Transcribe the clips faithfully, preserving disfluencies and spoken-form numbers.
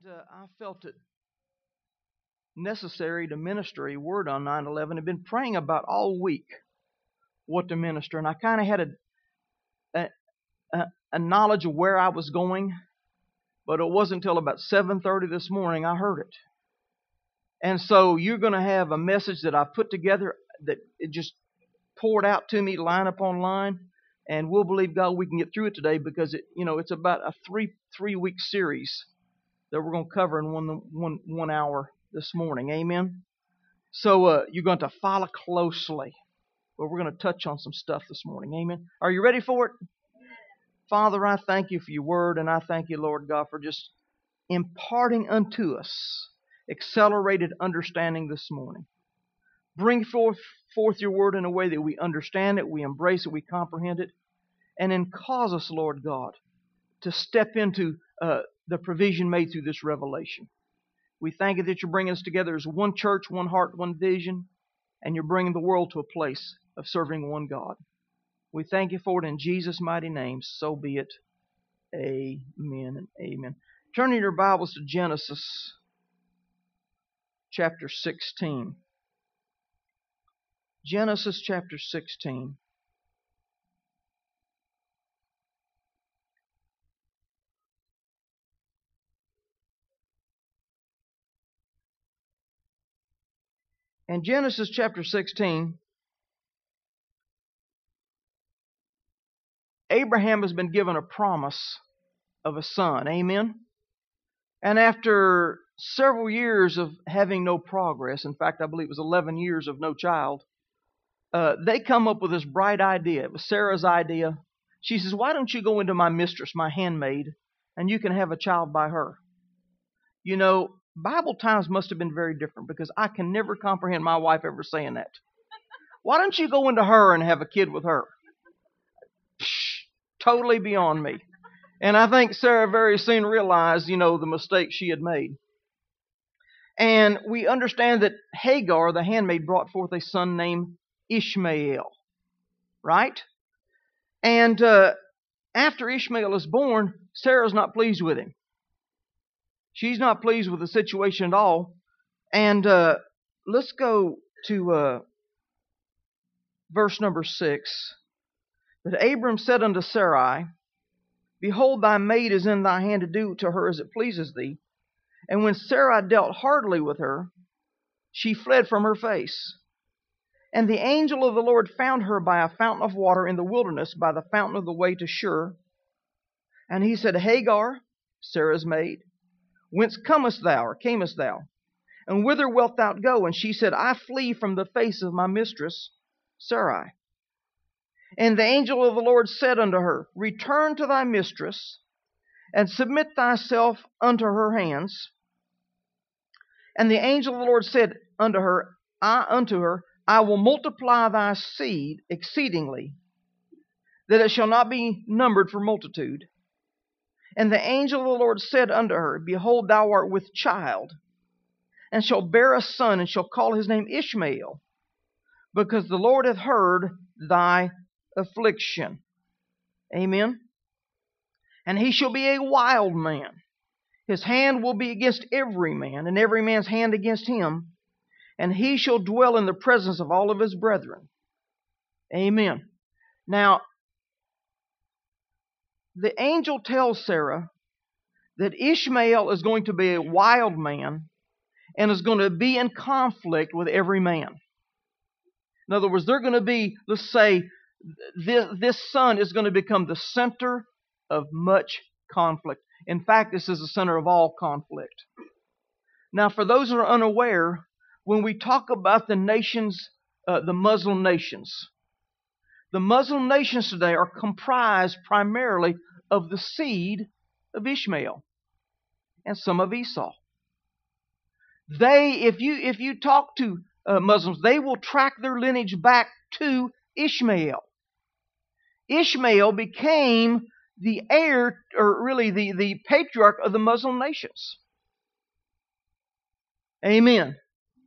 uh, I felt it necessary to minister a word on nine eleven. I've been praying about all week what to minister, and I kind of had a, a a knowledge of where I was going, but it wasn't until about seven thirty this morning I heard it. And so you're going to have a message that I put together that it just poured out to me line upon line, and we'll believe God we can get through it today because it you know it's about a three three week series that we're going to cover in one one one hour this morning. Amen. So uh, you're going to follow closely, but we're going to touch on some stuff this morning. Amen. Are you ready for it? Father, I thank you for your word, and I thank you, Lord God, for just imparting unto us accelerated understanding this morning. Bring forth, forth your word in a way that we understand it, we embrace it, we comprehend it, and then cause us, Lord God, to step into uh, the provision made through this revelation. We thank you that you're bringing us together as one church, one heart, one vision, and you're bringing the world to a place of serving one God. We thank you for it in Jesus' mighty name. So be it. Amen and amen. Turn in your Bibles to Genesis chapter sixteen. Genesis chapter sixteen. In Genesis chapter sixteen, Abraham has been given a promise of a son. Amen? And after several years of having no progress, in fact, I believe it was eleven years of no child, uh, they come up with this bright idea. It was Sarah's idea. She says, why don't you go into my mistress, my handmaid, and you can have a child by her? You know, Bible times must have been very different because I can never comprehend my wife ever saying that. Why don't you go into her and have a kid with her? Psh, totally beyond me. And I think Sarah very soon realized, you know, the mistake she had made. And we understand that Hagar, the handmaid, brought forth a son named Ishmael. Right? And uh, after Ishmael is born, Sarah's not pleased with him. She's not pleased with the situation at all. And uh, let's go to uh, verse number six. But Abram said unto Sarai, behold, thy maid is in thy hand to do to her as it pleases thee. And when Sarai dealt hardly with her, she fled from her face. And the angel of the Lord found her by a fountain of water in the wilderness, by the fountain of the way to Shur. And he said, Hagar, Sarah's maid, whence comest thou, or camest thou? And whither wilt thou go? And she said, I flee from the face of my mistress, Sarai. And the angel of the Lord said unto her, return to thy mistress, and submit thyself unto her hands. And the angel of the Lord said unto her, I unto her, I will multiply thy seed exceedingly, that it shall not be numbered for multitude. And the angel of the Lord said unto her, behold, thou art with child, and shalt bear a son, and shall call his name Ishmael, because the Lord hath heard thy affliction. Amen. And he shall be a wild man. His hand will be against every man, and every man's hand against him. And he shall dwell in the presence of all of his brethren. Amen. Now, the angel tells Sarah that Ishmael is going to be a wild man and is going to be in conflict with every man. In other words, they're going to be, let's say, this, this son is going to become the center of much conflict. In fact, this is the center of all conflict. Now, for those who are unaware, when we talk about the nations, uh, the Muslim nations, the Muslim nations today are comprised primarily of the seed of Ishmael and some of Esau. They, if you if you talk to uh, Muslims, they will track their lineage back to Ishmael. Ishmael became the heir, or really the, the patriarch of the Muslim nations. Amen.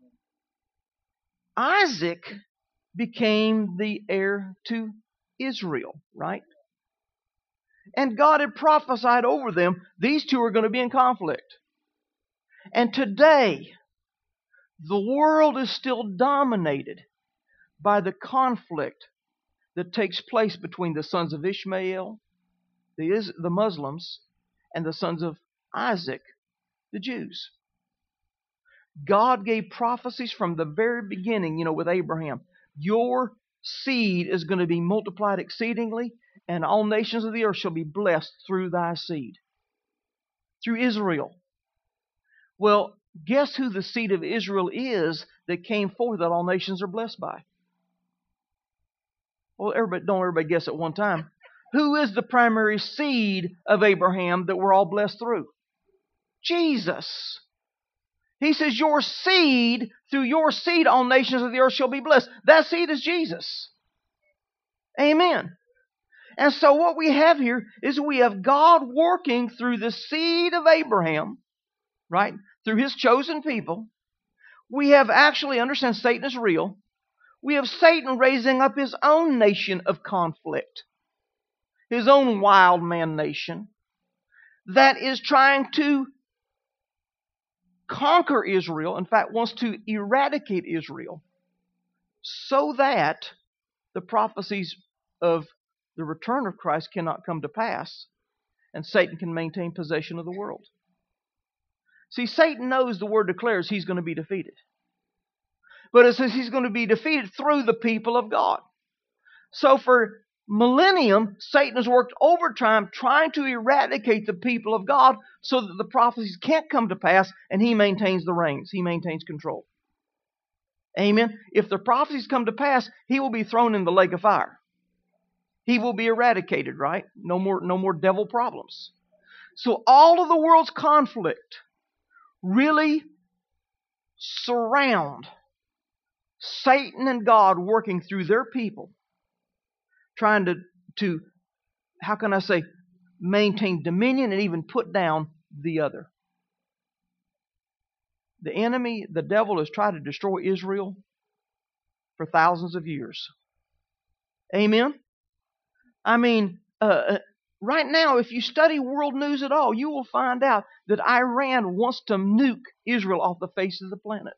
Isaac became the heir to Israel, right? And God had prophesied over them, these two are going to be in conflict. And today, the world is still dominated by the conflict that takes place between the sons of Ishmael, the, Is- the Muslims, and the sons of Isaac, the Jews. God gave prophecies from the very beginning, you know, with Abraham. Your seed is going to be multiplied exceedingly, and all nations of the earth shall be blessed through thy seed. Through Israel. Well, guess who the seed of Israel is that came forth that all nations are blessed by? Well, everybody, don't everybody guess at one time. Who is the primary seed of Abraham that we're all blessed through? Jesus. He says, your seed, through your seed, all nations of the earth shall be blessed. That seed is Jesus. Amen. And so what we have here is we have God working through the seed of Abraham, right? Through his chosen people. We have actually, understand Satan is real. We have Satan raising up his own nation of conflict. His own wild man nation that is trying to conquer Israel. In fact, wants to eradicate Israel so that the prophecies of the return of Christ cannot come to pass and Satan can maintain possession of the world. See, Satan knows the word declares he's going to be defeated. But it says he's going to be defeated through the people of God. So for millennium, Satan has worked overtime trying to eradicate the people of God so that the prophecies can't come to pass and he maintains the reins. He maintains control. Amen. If the prophecies come to pass, he will be thrown in the lake of fire. He will be eradicated, right? No more, no more devil problems. So all of the world's conflict really surround Satan and God working through their people, trying to, to, how can I say, maintain dominion and even put down the other. The enemy, the devil, has tried to destroy Israel for thousands of years. Amen? I mean, uh, right now, if you study world news at all, you will find out that Iran wants to nuke Israel off the face of the planet.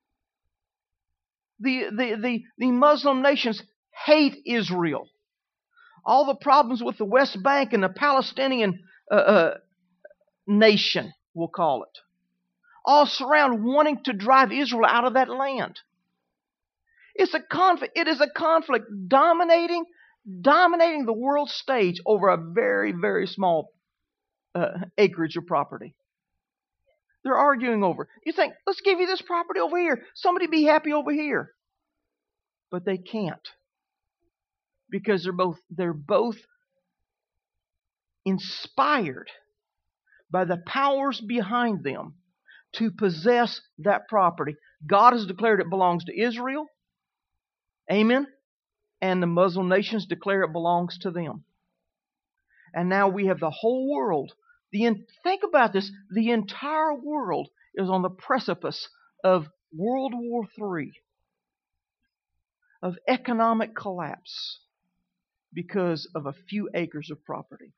The, the, the, the Muslim nations hate Israel. All the problems with the West Bank and the Palestinian uh, uh, nation, we'll call it, all surround wanting to drive Israel out of that land. It's a conflict. It is a conflict dominating, dominating the world stage over a very, very small uh, acreage of property. They're arguing over. You think, let's give you this property over here. Somebody be happy over here. But they can't. Because they're both they're both inspired by the powers behind them to possess that property. God has declared it belongs to Israel. Amen. And the Muslim nations declare it belongs to them. And now we have the whole world. The think about this. The entire world is on the precipice of World War Three, of economic collapse, because of a few acres of property.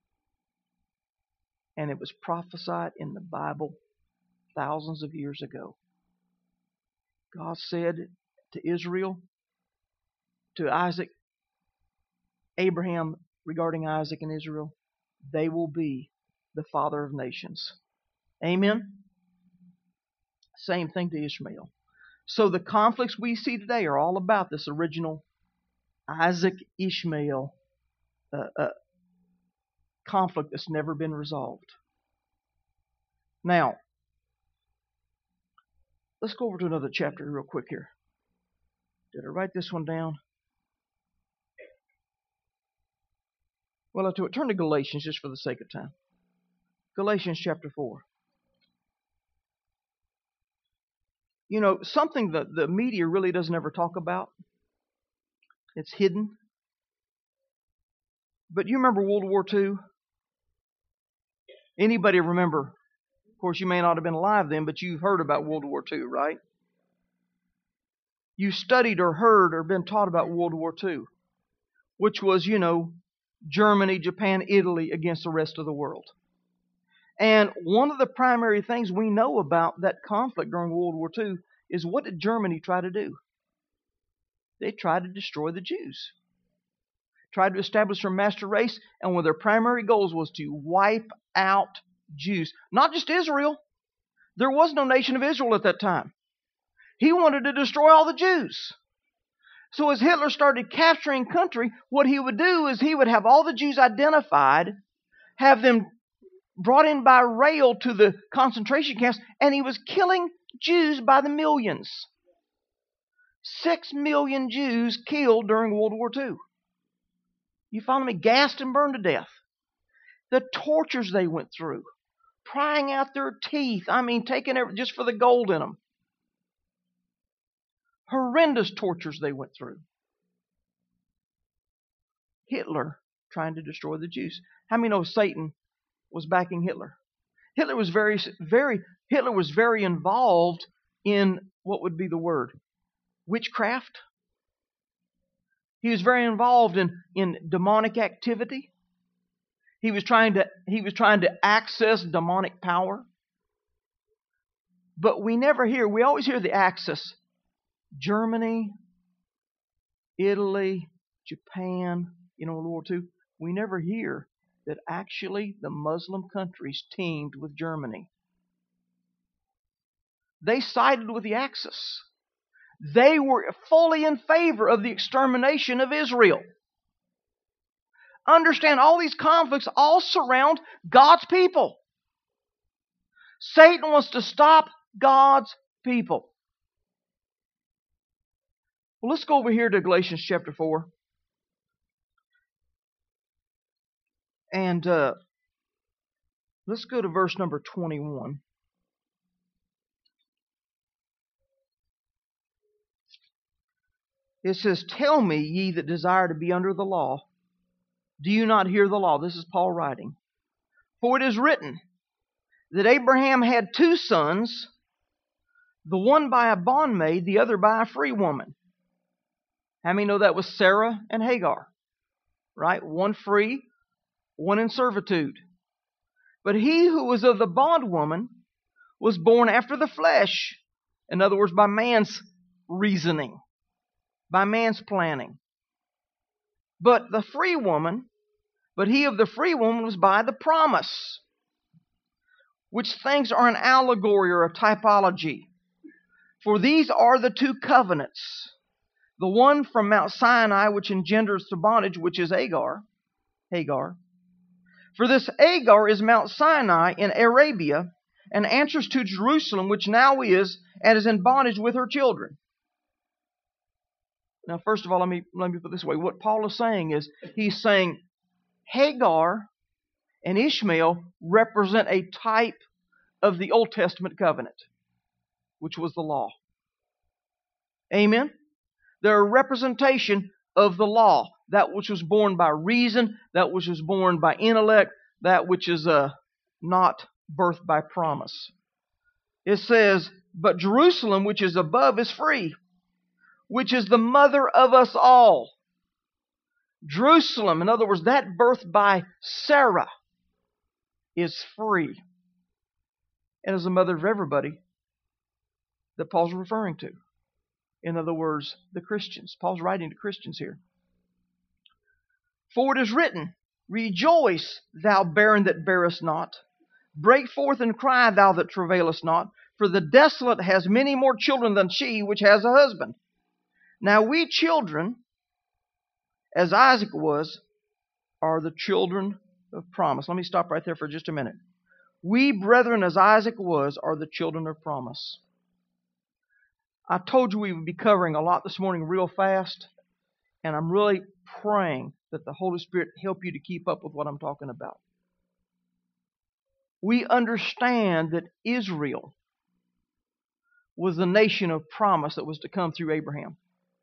And it was prophesied in the Bible thousands of years ago. God said to Israel, to Isaac, Abraham, regarding Isaac and Israel, they will be the father of nations. Amen? Same thing to Ishmael. So the conflicts we see today are all about this original Isaac-Ishmael uh, uh, conflict that's never been resolved. Now, let's go over to another chapter real quick here. Did I write this one down? Well, I'll do it. Turn to Galatians just for the sake of time. Galatians chapter four. You know, something that the media really doesn't ever talk about. It's hidden. But you remember World War Two? Anybody remember? Of course, you may not have been alive then, but you've heard about World War Two, right? You studied or heard or been taught about World War Two, which was, you know, Germany, Japan, Italy against the rest of the world. And one of the primary things we know about that conflict during World War Two is, what did Germany try to do? They tried to destroy the Jews. Tried to establish their master race, and one of their primary goals was to wipe out Jews. Not just Israel. There was no nation of Israel at that time. He wanted to destroy all the Jews. So as Hitler started capturing country, what he would do is he would have all the Jews identified, have them brought in by rail to the concentration camps, and he was killing Jews by the millions. Six million Jews killed during World War Two. You follow me? Gassed and burned to death. The tortures they went through. Prying out their teeth. I mean, taking everything just for the gold in them. Horrendous tortures they went through. Hitler trying to destroy the Jews. How many know Satan was backing Hitler? Hitler was very, very, Hitler was very involved in, what would be the word? Witchcraft. He was very involved in, in demonic activity. He was trying to he was trying to access demonic power. But we never hear, we always hear the Axis. Germany, Italy, Japan, you know, World War Two. We never hear that actually the Muslim countries teamed with Germany. They sided with the Axis. They were fully in favor of the extermination of Israel. Understand, all these conflicts all surround God's people. Satan wants to stop God's people. Well, let's go over here to Galatians chapter four. And uh, let's go to verse number twenty-one. It says, "Tell me, ye that desire to be under the law, do you not hear the law?" This is Paul writing. "For it is written that Abraham had two sons, the one by a bondmaid, the other by a free woman." How many know that was Sarah and Hagar? Right? One free, one in servitude. "But he who was of the bondwoman was born after the flesh." In other words, by man's reasoning, by man's planning. "But the free woman, but he of the free woman was by the promise." Which things are an allegory or a typology. "For these are the two covenants. The one from Mount Sinai, which engenders to bondage, which is Hagar. Hagar. For this Hagar is Mount Sinai in Arabia, and answers to Jerusalem, which now is, and is in bondage with her children." Now, first of all, let me, let me put it this way. What Paul is saying is, he's saying Hagar and Ishmael represent a type of the Old Testament covenant, which was the law. Amen? They're a representation of the law, that which was born by reason, that which was born by intellect, that which is uh, not birthed by promise. It says, "But Jerusalem, which is above, is free, which is the mother of us all." Jerusalem, in other words, that birthed by Sarah, is free, and is the mother of everybody that Paul's referring to. In other words, the Christians. Paul's writing to Christians here. "For it is written, Rejoice, thou barren that bearest not. Break forth and cry, thou that travailest not. For the desolate has many more children than she which has a husband. Now we children, as Isaac was, are the children of promise." Let me stop right there for just a minute. We, brethren, as Isaac was, are the children of promise. I told you we would be covering a lot this morning real fast, and I'm really praying that the Holy Spirit help you to keep up with what I'm talking about. We understand that Israel was the nation of promise that was to come through Abraham.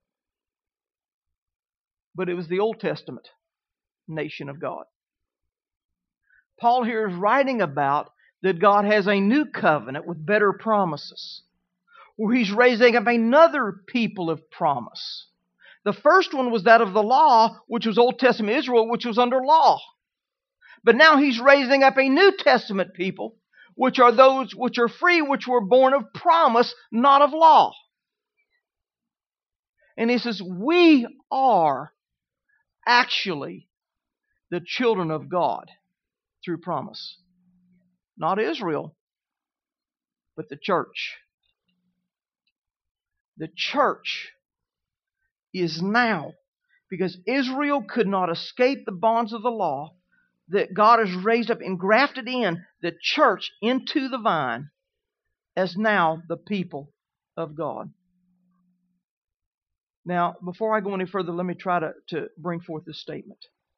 But it was the Old Testament nation of God. Paul here is writing about that God has a new covenant with better promises, where He's raising up another people of promise. The first one was that of the law, which was Old Testament Israel, which was under law. But now He's raising up a New Testament people, which are those which are free, which were born of promise, not of law. And He says, we are actually the children of God through promise. Not Israel, but the church. The church is now, because Israel could not escape the bonds of the law, that God has raised up and grafted in the church into the vine as now the people of God. Now, before I go any further, let me try to, to bring forth this statement.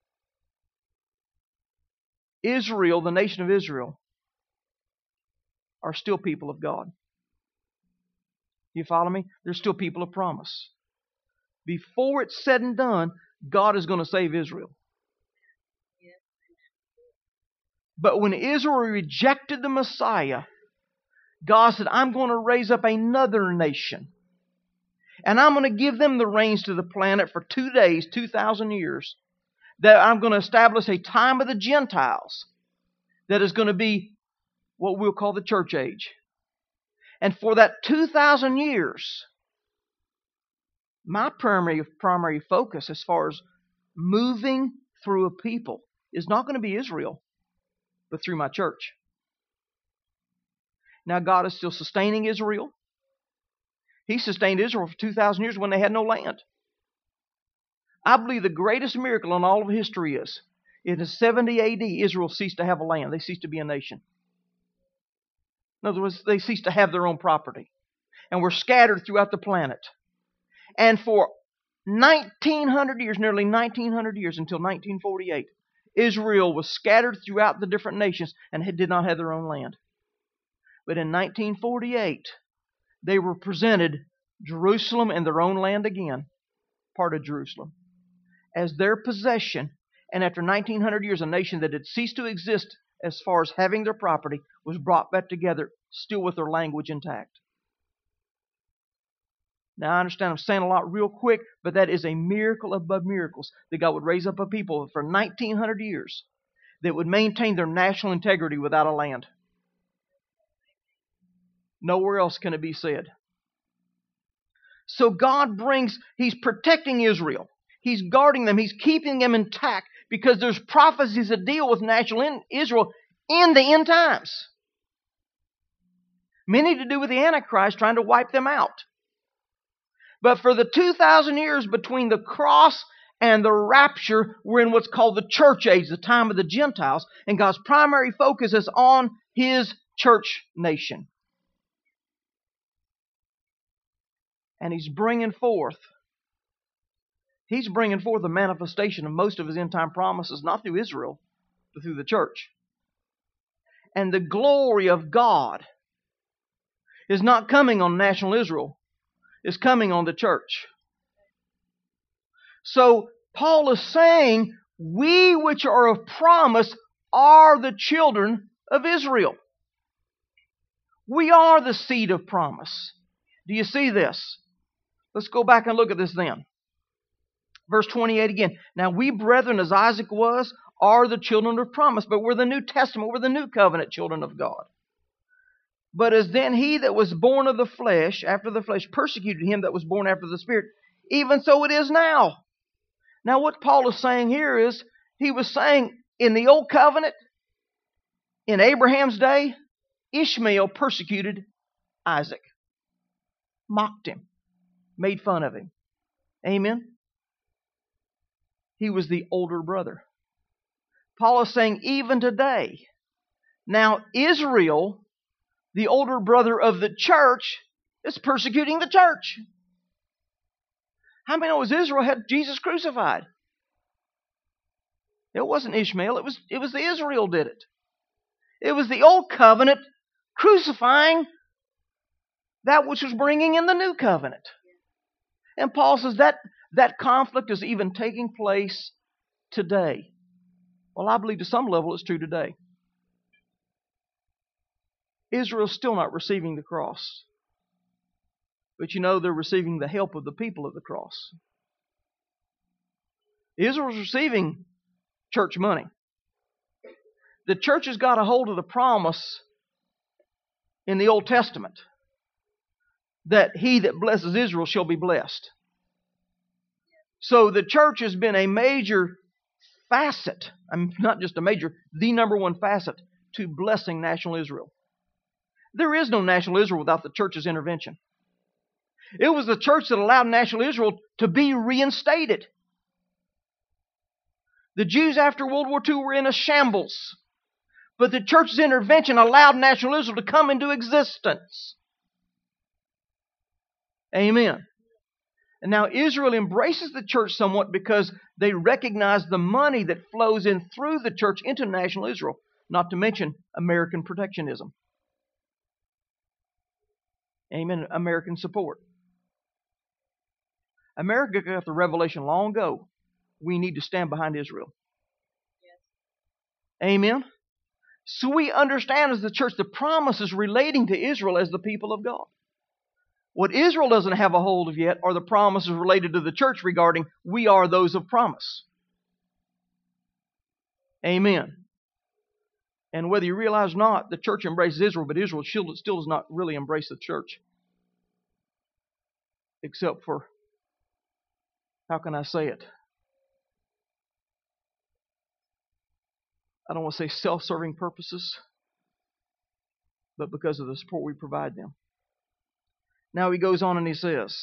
Israel, the nation of Israel, are still people of God. You follow me? They're still people of promise. Before it's said and done, God is going to save Israel. But when Israel rejected the Messiah, God said, I'm going to raise up another nation. And I'm going to give them the reins to the planet for two days, two thousand years. That I'm going to establish a time of the Gentiles that is going to be what we'll call the church age. And for that two thousand years, my primary, primary focus as far as moving through a people is not going to be Israel, but through my church. Now God is still sustaining Israel. He sustained Israel for two thousand years when they had no land. I believe the greatest miracle in all of history is, in seventy A D, Israel ceased to have a land. They ceased to be a nation. In other words, they ceased to have their own property. And were scattered throughout the planet. And for nineteen hundred years, nearly nineteen hundred years, until nineteen forty-eight, Israel was scattered throughout the different nations and did not have their own land. But in nineteen forty-eight, they were presented Jerusalem and their own land again, part of Jerusalem, as their possession. And after nineteen hundred years, a nation that had ceased to exist as far as having their property was brought back together, still with their language intact. Now, I understand I'm saying a lot real quick, but that is a miracle above miracles, that God would raise up a people for nineteen hundred years that would maintain their national integrity without a land. Nowhere else can it be said. So God brings, He's protecting Israel. He's guarding them. He's keeping them intact because there's prophecies that deal with national Israel in the end times. Many to do with the Antichrist trying to wipe them out. But for the two thousand years between the cross and the rapture, we're in what's called the church age, the time of the Gentiles. And God's primary focus is on His church nation. And He's bringing forth, He's bringing forth the manifestation of most of His end-time promises, not through Israel, but through the church. And the glory of God is not coming on national Israel. It's coming on the church. So Paul is saying, we which are of promise are the children of Israel. We are the seed of promise. Do you see this? Let's go back and look at this then. Verse twenty-eight again. Now we, brethren, as Isaac was, are the children of promise, but we're the New Testament, we're the New Covenant children of God. But as then he that was born of the flesh, after the flesh, persecuted him that was born after the Spirit, even so it is now. Now what Paul is saying here is, he was saying in the Old Covenant, in Abraham's day, Ishmael persecuted Isaac. Mocked him. Made fun of him. Amen? He was the older brother. Paul is saying even today, now Israel, the older brother of the church, is persecuting the church. How many know Israel had Jesus crucified? It wasn't Ishmael, it was, it was the Israel did it. It was the old covenant crucifying that which was bringing in the new covenant. And Paul says that that conflict is even taking place today. Well, I believe to some level it's true today. Israel's still not receiving the cross. But you know, they're receiving the help of the people of the cross. Israel's receiving church money. The church has got a hold of the promise in the Old Testament that he that blesses Israel shall be blessed. So the church has been a major facet, I mean, not just a major, the number one facet to blessing national Israel. There is no national Israel without the church's intervention. It was the church that allowed national Israel to be reinstated. The Jews after World War Two were in a shambles, but the church's intervention allowed national Israel to come into existence. Amen. And now Israel embraces the church somewhat because they recognize the money that flows in through the church into national Israel, not to mention American protectionism. Amen. American support. America got the revelation long ago. We need to stand behind Israel. Yes. Amen. So we understand as the church the promises relating to Israel as the people of God. What Israel doesn't have a hold of yet are the promises related to the church regarding we are those of promise. Amen. And whether you realize or not, the church embraces Israel, but Israel still does not really embrace the church. Except for, how can I say it? I don't want to say self-serving purposes, but because of the support we provide them. Now he goes on and he says,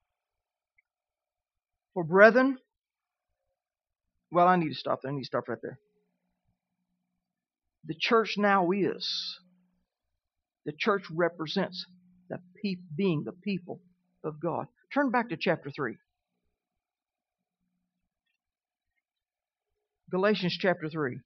for brethren, well, I need to stop there. I need to stop right there. The church now is. The church represents the pe- being the people of God. Turn back to chapter three. Galatians chapter three.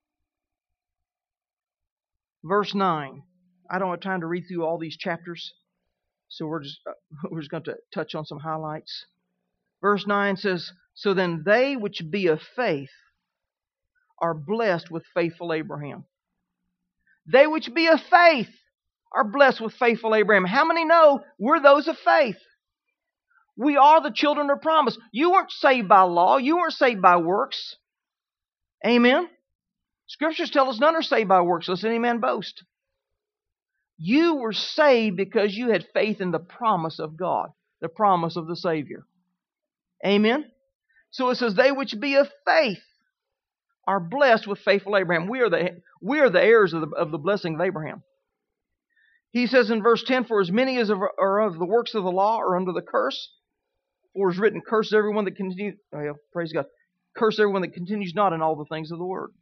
Verse nine. I don't have time to read through all these chapters, so we're just, uh, we're just going to touch on some highlights. Verse nine says, so then they which be of faith are blessed with faithful Abraham. They which be of faith are blessed with faithful Abraham. How many know we're those of faith? We are the children of promise. You weren't saved by law. You weren't saved by works. Amen? Scriptures tell us none are saved by works, lest any man boast. You were saved because you had faith in the promise of God, the promise of the Savior. Amen? So it says, they which be of faith are blessed with faithful Abraham. We are the, we are the heirs of the, of the blessing of Abraham. He says in verse ten, for as many as are of the works of the law are under the curse, for it is written, curse everyone that continues, oh yeah, praise God, curse everyone that continues not in all the things of the word.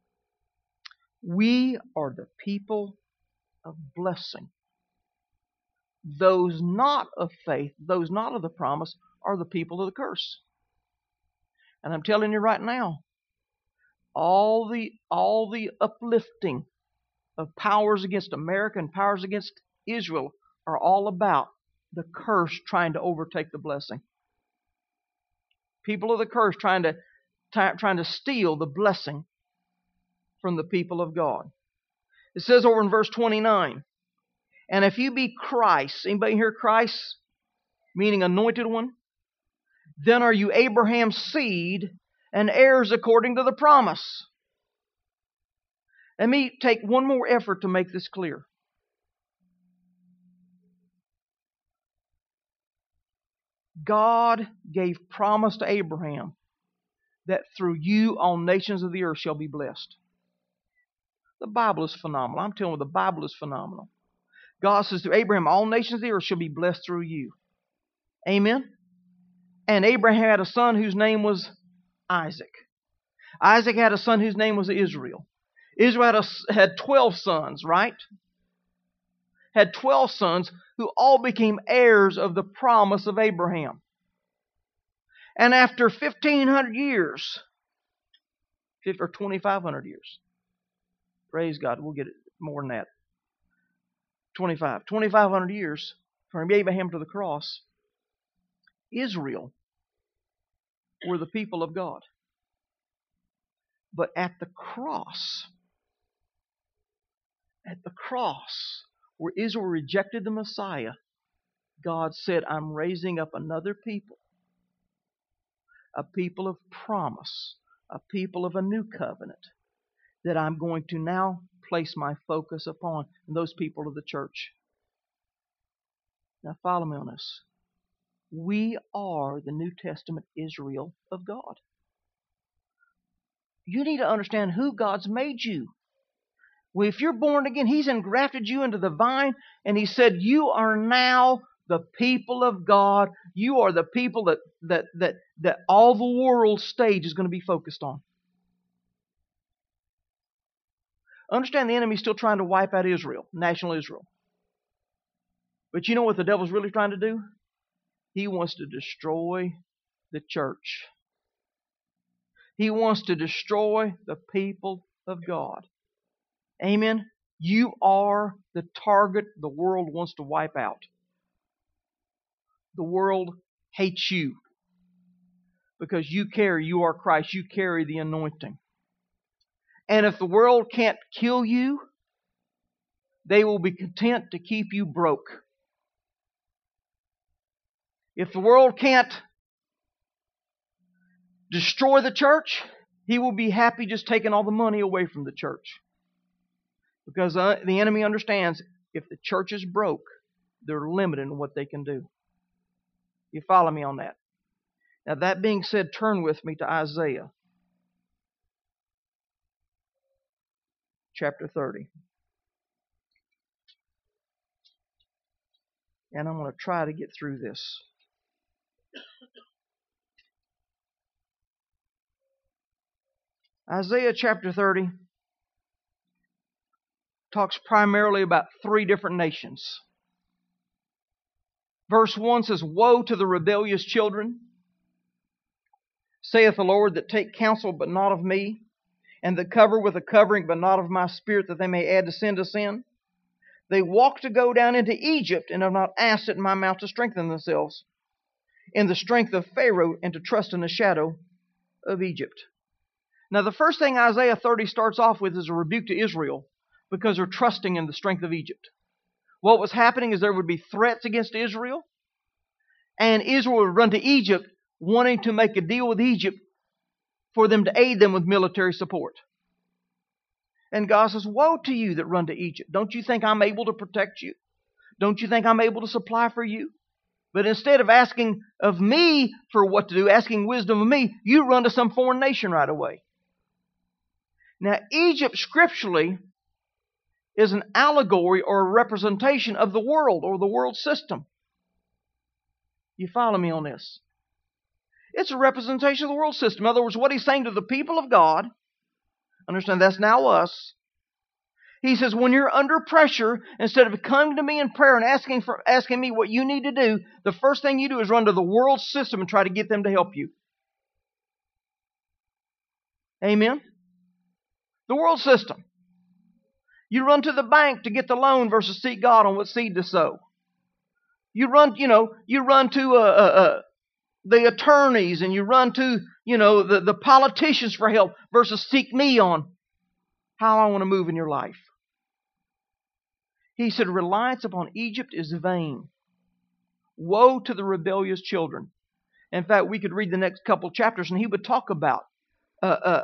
We are the people of blessing. Those not of faith, those not of the promise, are the people of the curse. And I'm telling you right now, all the all the uplifting of powers against America and powers against Israel are all about the curse trying to overtake the blessing. People of the curse trying to trying to steal the blessing from the people of God. It says over in verse twenty-nine, and if you be Christ, anybody hear Christ, meaning anointed one, then are you Abraham's seed and heirs according to the promise. Let me take one more effort to make this clear. God gave promise to Abraham that through you all nations of the earth shall be blessed. The Bible is phenomenal. I'm telling you, the Bible is phenomenal. God says to Abraham, all nations of the earth shall be blessed through you. Amen? And Abraham had a son whose name was Isaac. Isaac had a son whose name was Israel. Israel had, a, had twelve sons, right? Had twelve sons who all became heirs of the promise of Abraham. And after fifteen hundred years, or twenty-five hundred years, praise God, we'll get it more than that. twenty-five. twenty-five hundred years from Abraham to the cross, Israel were the people of God. But at the cross, at the cross, where Israel rejected the Messiah, God said, I'm raising up another people, a people of promise, a people of a new covenant, that I'm going to now place my focus upon. And those people of the church. Now follow me on this. We are the New Testament Israel of God. You need to understand who God's made you. Well, if you're born again, He's engrafted you into the vine, and He said, you are now the people of God. You are the people that that that that all the world stage is going to be focused on. Understand the enemy's still trying to wipe out Israel, national Israel. But you know what the devil's really trying to do? He wants to destroy the church. He wants to destroy the people of God. Amen. You are the target the world wants to wipe out. The world hates you because you carry, you are Christ, you carry the anointing. And if the world can't kill you, they will be content to keep you broke. If the world can't destroy the church, he will be happy just taking all the money away from the church. Because uh, the enemy understands if the church is broke, they're limited in what they can do. You follow me on that? Now, that being said, turn with me to Isaiah chapter thirty. And I'm going to try to get through this. Isaiah chapter thirty talks primarily about three different nations. Verse one says, woe to the rebellious children, saith the Lord, that take counsel but not of me, and that cover with a covering but not of my spirit, that they may add to sin to sin. They walk to go down into Egypt, and have not asked at my mouth to strengthen themselves in the strength of Pharaoh, and to trust in the shadow of Egypt. Now, the first thing Isaiah thirty starts off with is a rebuke to Israel because they're trusting in the strength of Egypt. What was happening is there would be threats against Israel, and Israel would run to Egypt wanting to make a deal with Egypt for them to aid them with military support. And God says, woe to you that run to Egypt. Don't you think I'm able to protect you? Don't you think I'm able to supply for you? But instead of asking of me for what to do, asking wisdom of me, you run to some foreign nation right away. Now, Egypt scripturally is an allegory or a representation of the world or the world system. You follow me on this? It's a representation of the world system. In other words, what he's saying to the people of God, understand that's now us. He says, when you're under pressure, instead of coming to me in prayer and asking for asking me what you need to do, the first thing you do is run to the world system and try to get them to help you. Amen? The world system. You run to the bank to get the loan versus seek God on what seed to sow. You run, you know, you run to uh, uh, uh, the attorneys, and you run to, you know, the, the politicians for help versus seek me on how I want to move in your life. He said, reliance upon Egypt is vain. Woe to the rebellious children. In fact, we could read the next couple chapters, and he would talk about uh, uh,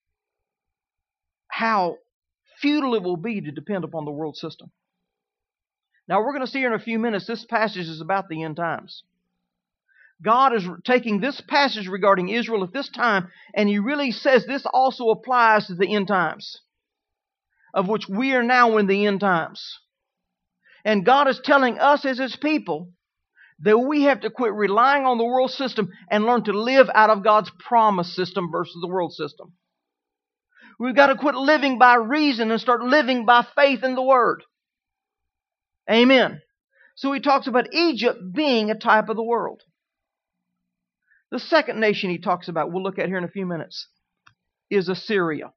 how futile it will be to depend upon the world system. Now, we're going to see here in a few minutes, this passage is about the end times. God is taking this passage regarding Israel at this time, and he really says this also applies to the end times, of which we are now in the end times. And God is telling us as his people that we have to quit relying on the world system and learn to live out of God's promise system versus the world system. We've got to quit living by reason and start living by faith in the Word. Amen. So he talks about Egypt being a type of the world. The second nation he talks about, we'll look at here in a few minutes, is Assyria.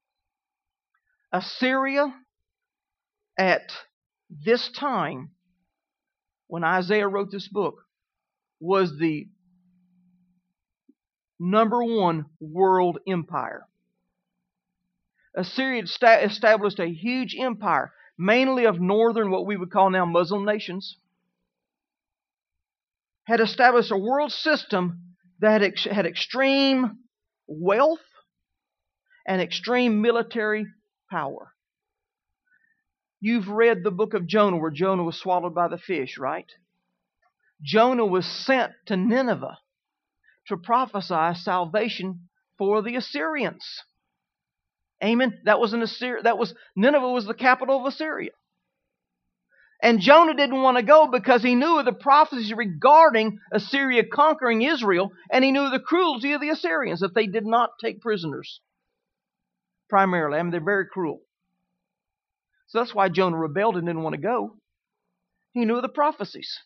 Assyria at this time, when Isaiah wrote this book, was the number one world empire. Assyria established a huge empire, mainly of northern, what we would call now Muslim nations. Had established a world system that had extreme wealth and extreme military power. You've read the book of Jonah where Jonah was swallowed by the fish, right? Jonah was sent to Nineveh to prophesy salvation for the Assyrians. Amen. That was an Assyria. That was Nineveh was the capital of Assyria. And Jonah didn't want to go because he knew of the prophecies regarding Assyria conquering Israel, and he knew the cruelty of the Assyrians, that they did not take prisoners. Primarily. I mean, they're very cruel. So that's why Jonah rebelled and didn't want to go. He knew of the prophecies.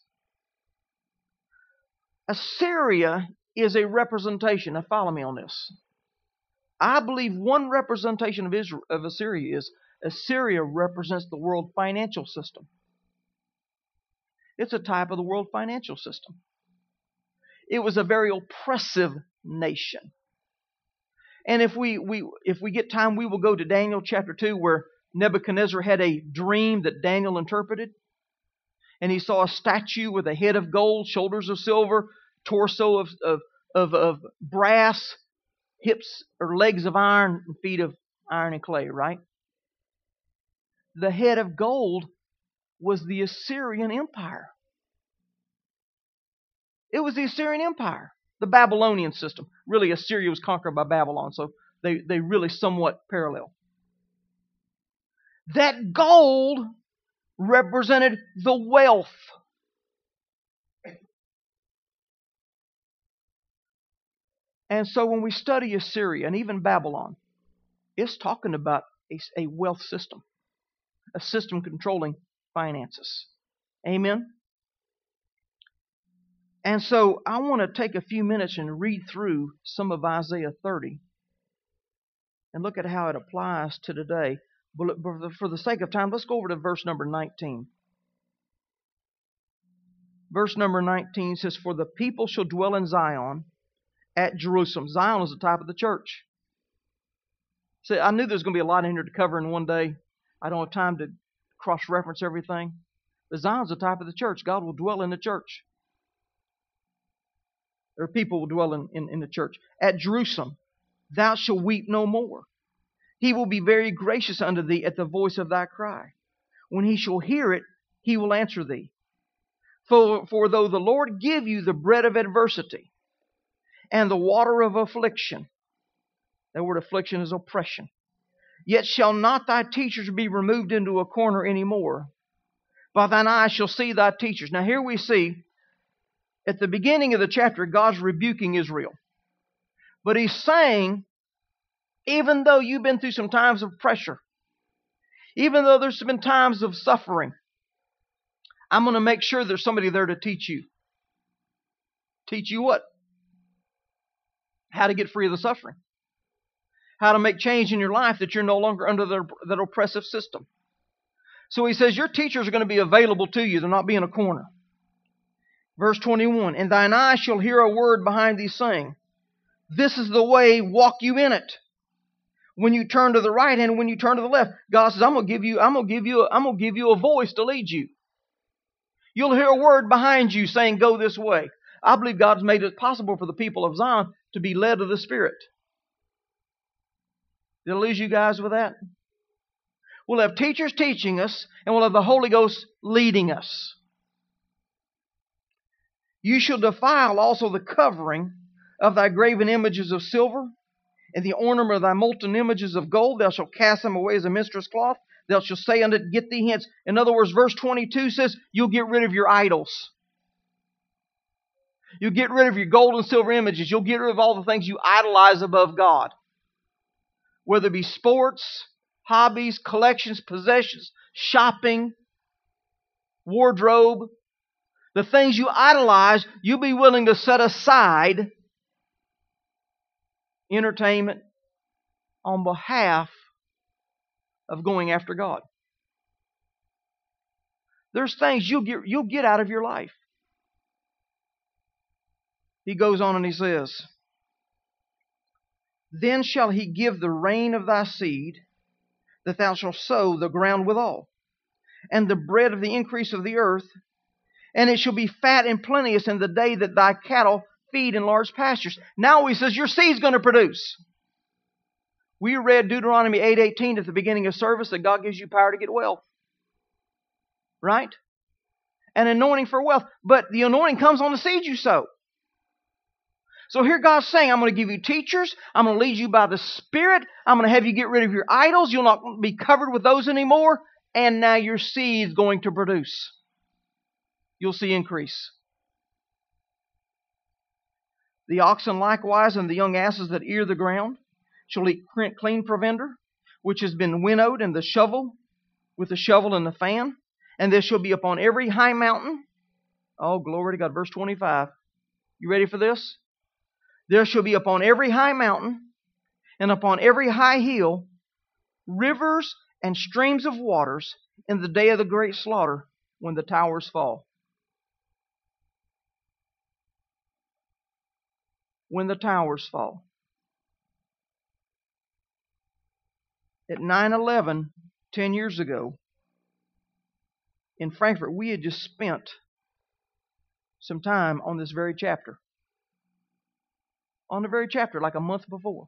Assyria is a representation. Now follow me on this. I believe one representation of Israel, of Assyria is Assyria represents the world financial system. It's a type of the world financial system. It was a very oppressive nation. And if we, we if we get time, we will go to Daniel chapter two, where Nebuchadnezzar had a dream that Daniel interpreted. And he saw a statue with a head of gold, shoulders of silver, torso of, of, of, of brass, hips or legs of iron, and feet of iron and clay, right? The head of gold was the Assyrian Empire. It was the Assyrian Empire, the Babylonian system. Really, Assyria was conquered by Babylon, so they, they really somewhat parallel. That gold represented the wealth. And so when we study Assyria and even Babylon, it's talking about a, a wealth system, a system controlling finances. Amen? And so I want to take a few minutes and read through some of Isaiah thirty and look at how it applies to today. But for the sake of time, let's go over to verse number nineteen. Verse number nineteen says, "For the people shall dwell in Zion at Jerusalem." Zion is the type of the church. See, I knew there was going to be a lot in here to cover in one day. I don't have time to cross-reference everything. But Zion is the type of the church. God will dwell in the church. Or people will dwell in, in, in the church. "At Jerusalem, thou shalt weep no more. He will be very gracious unto thee at the voice of thy cry. When he shall hear it, he will answer thee. For, for though the Lord give you the bread of adversity and the water of affliction," that word affliction is oppression, "yet shall not thy teachers be removed into a corner any more. But thine eyes shall see thy teachers." Now here we see, at the beginning of the chapter, God's rebuking Israel. But He's saying, even though you've been through some times of pressure, even though there's been times of suffering, I'm going to make sure there's somebody there to teach you. Teach you what? How to get free of the suffering. How to make change in your life that you're no longer under the, that oppressive system. So He says your teachers are going to be available to you. They'll not be in a corner. Verse twenty-one, "And thine eyes shall hear a word behind thee saying, This is the way, walk you in it. When you turn to the right hand and when you turn to the left." God says, I'm going to give you, I'm going to give you, I'm going to give you a voice to lead you. You'll hear a word behind you saying, "Go this way." I believe God's made it possible for the people of Zion to be led of the Spirit. Did I lose you guys with that? We'll have teachers teaching us, and we'll have the Holy Ghost leading us. "You shall defile also the covering of thy graven images of silver, and the ornament of thy molten images of gold. Thou shalt cast them away as a minstrel's cloth. Thou shalt say unto it, Get thee hence." In other words, verse twenty-two says, you'll get rid of your idols. You'll get rid of your gold and silver images. You'll get rid of all the things you idolize above God. Whether it be sports, hobbies, collections, possessions, shopping, wardrobe. The things you idolize, you'll be willing to set aside entertainment on behalf of going after God. There's things you'll get, you'll get out of your life. He goes on and he says, "Then shall he give the rain of thy seed, that thou shalt sow the ground withal, and the bread of the increase of the earth, and it shall be fat and plenteous in the day that thy cattle feed in large pastures." Now he says your seed's going to produce. We read Deuteronomy eight eighteen at the beginning of service that God gives you power to get wealth. Right? An anointing for wealth. But the anointing comes on the seed you sow. So here God's saying, I'm going to give you teachers. I'm going to lead you by the Spirit. I'm going to have you get rid of your idols. You'll not be covered with those anymore. And now your seed's going to produce. You'll see increase. The oxen likewise and the young asses that ear the ground shall eat clean provender, which has been winnowed, and the shovel, with the shovel and the fan. And this shall be upon every high mountain. Oh, glory to God. Verse twenty-five. You ready for this? There shall be upon every high mountain and upon every high hill rivers and streams of waters in the day of the great slaughter when the towers fall. When the towers fall. At nine eleven, ten years ago, in Frankfurt, we had just spent some time on this very chapter. On the very chapter, like a month before.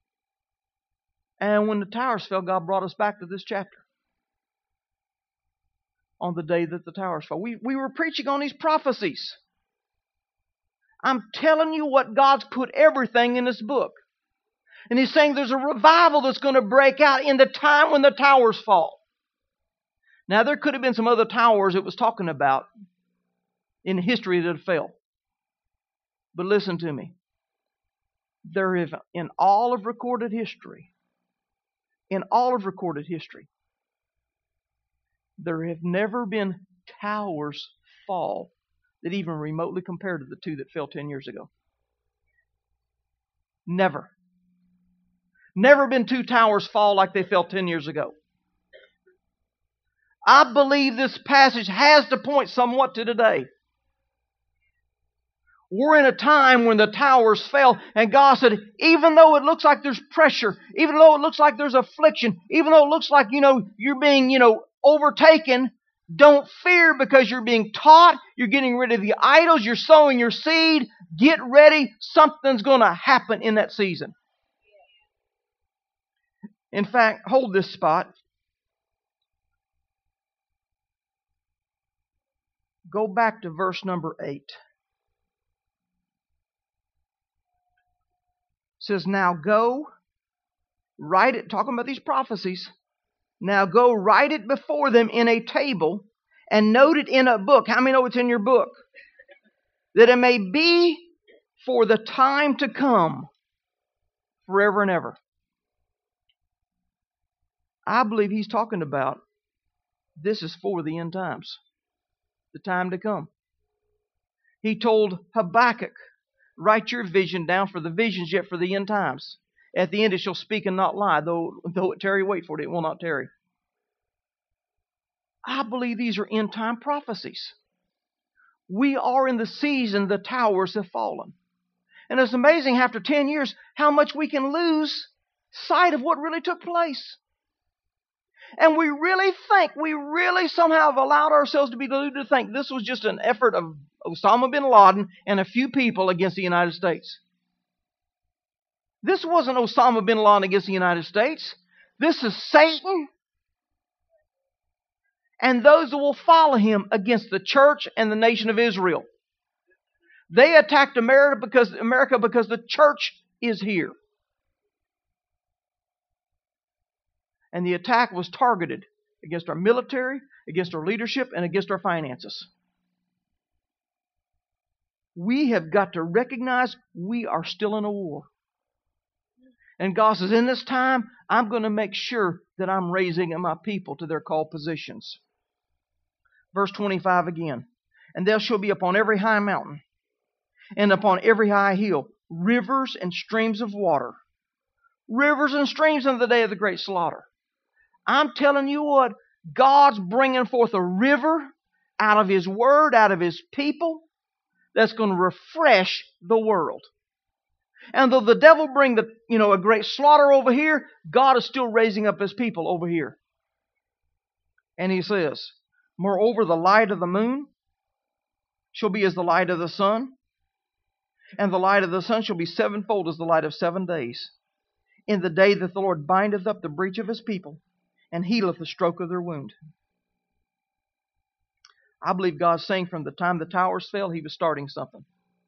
And when the towers fell, God brought us back to this chapter. On the day that the towers fell. We, we were preaching on these prophecies. I'm telling you what God's put everything in this book. And He's saying there's a revival that's going to break out in the time when the towers fall. Now, there could have been some other towers it was talking about in history that fell. But listen to me. There is, in all of recorded history, in all of recorded history, there have never been towers fall that even remotely compared to the two that fell ten years ago. Never. Never been two towers fall like they fell ten years ago. I believe this passage has to point somewhat to today. We're in a time when the towers fell, and God said, even though it looks like there's pressure, even though it looks like there's affliction, even though it looks like, you know, you're being, you know, overtaken, don't fear because you're being taught, you're getting rid of the idols, you're sowing your seed, get ready, something's going to happen in that season. In fact, hold this spot. Go back to verse number eight. It says, now go, write it, talking about these prophecies. Now go write it before them in a table and note it in a book. How many know it's in your book? That it may be for the time to come, forever and ever. I believe he's talking about this is for the end times, the time to come. He told Habakkuk, write your vision down, for the visions yet for the end times. At the end it shall speak and not lie, though, though it tarry, wait for it, it will not tarry. I believe these are end time prophecies. We are in the season the towers have fallen. And it's amazing after ten years how much we can lose sight of what really took place. And we really think, we really somehow have allowed ourselves to be deluded to think this was just an effort of Osama bin Laden and a few people against the United States. This wasn't Osama bin Laden against the United States. This is Satan and those that will follow him against the church and the nation of Israel. They attacked America because, America because the church is here. And the attack was targeted against our military, against our leadership, and against our finances. We have got to recognize we are still in a war. And God says, in this time, I'm going to make sure that I'm raising my people to their called positions. Verse twenty-five again. And there shall be upon every high mountain, and upon every high hill, rivers and streams of water. Rivers and streams in the day of the great slaughter. I'm telling you what, God's bringing forth a river out of His Word, out of His people, that's going to refresh the world. And though the devil bring the, you know, a great slaughter over here, God is still raising up His people over here. And He says, moreover, the light of the moon shall be as the light of the sun, and the light of the sun shall be sevenfold as the light of seven days. in the day that the Lord bindeth up the breach of His people and healeth the stroke of their wound. I believe God's saying from the time the towers fell, He was starting something.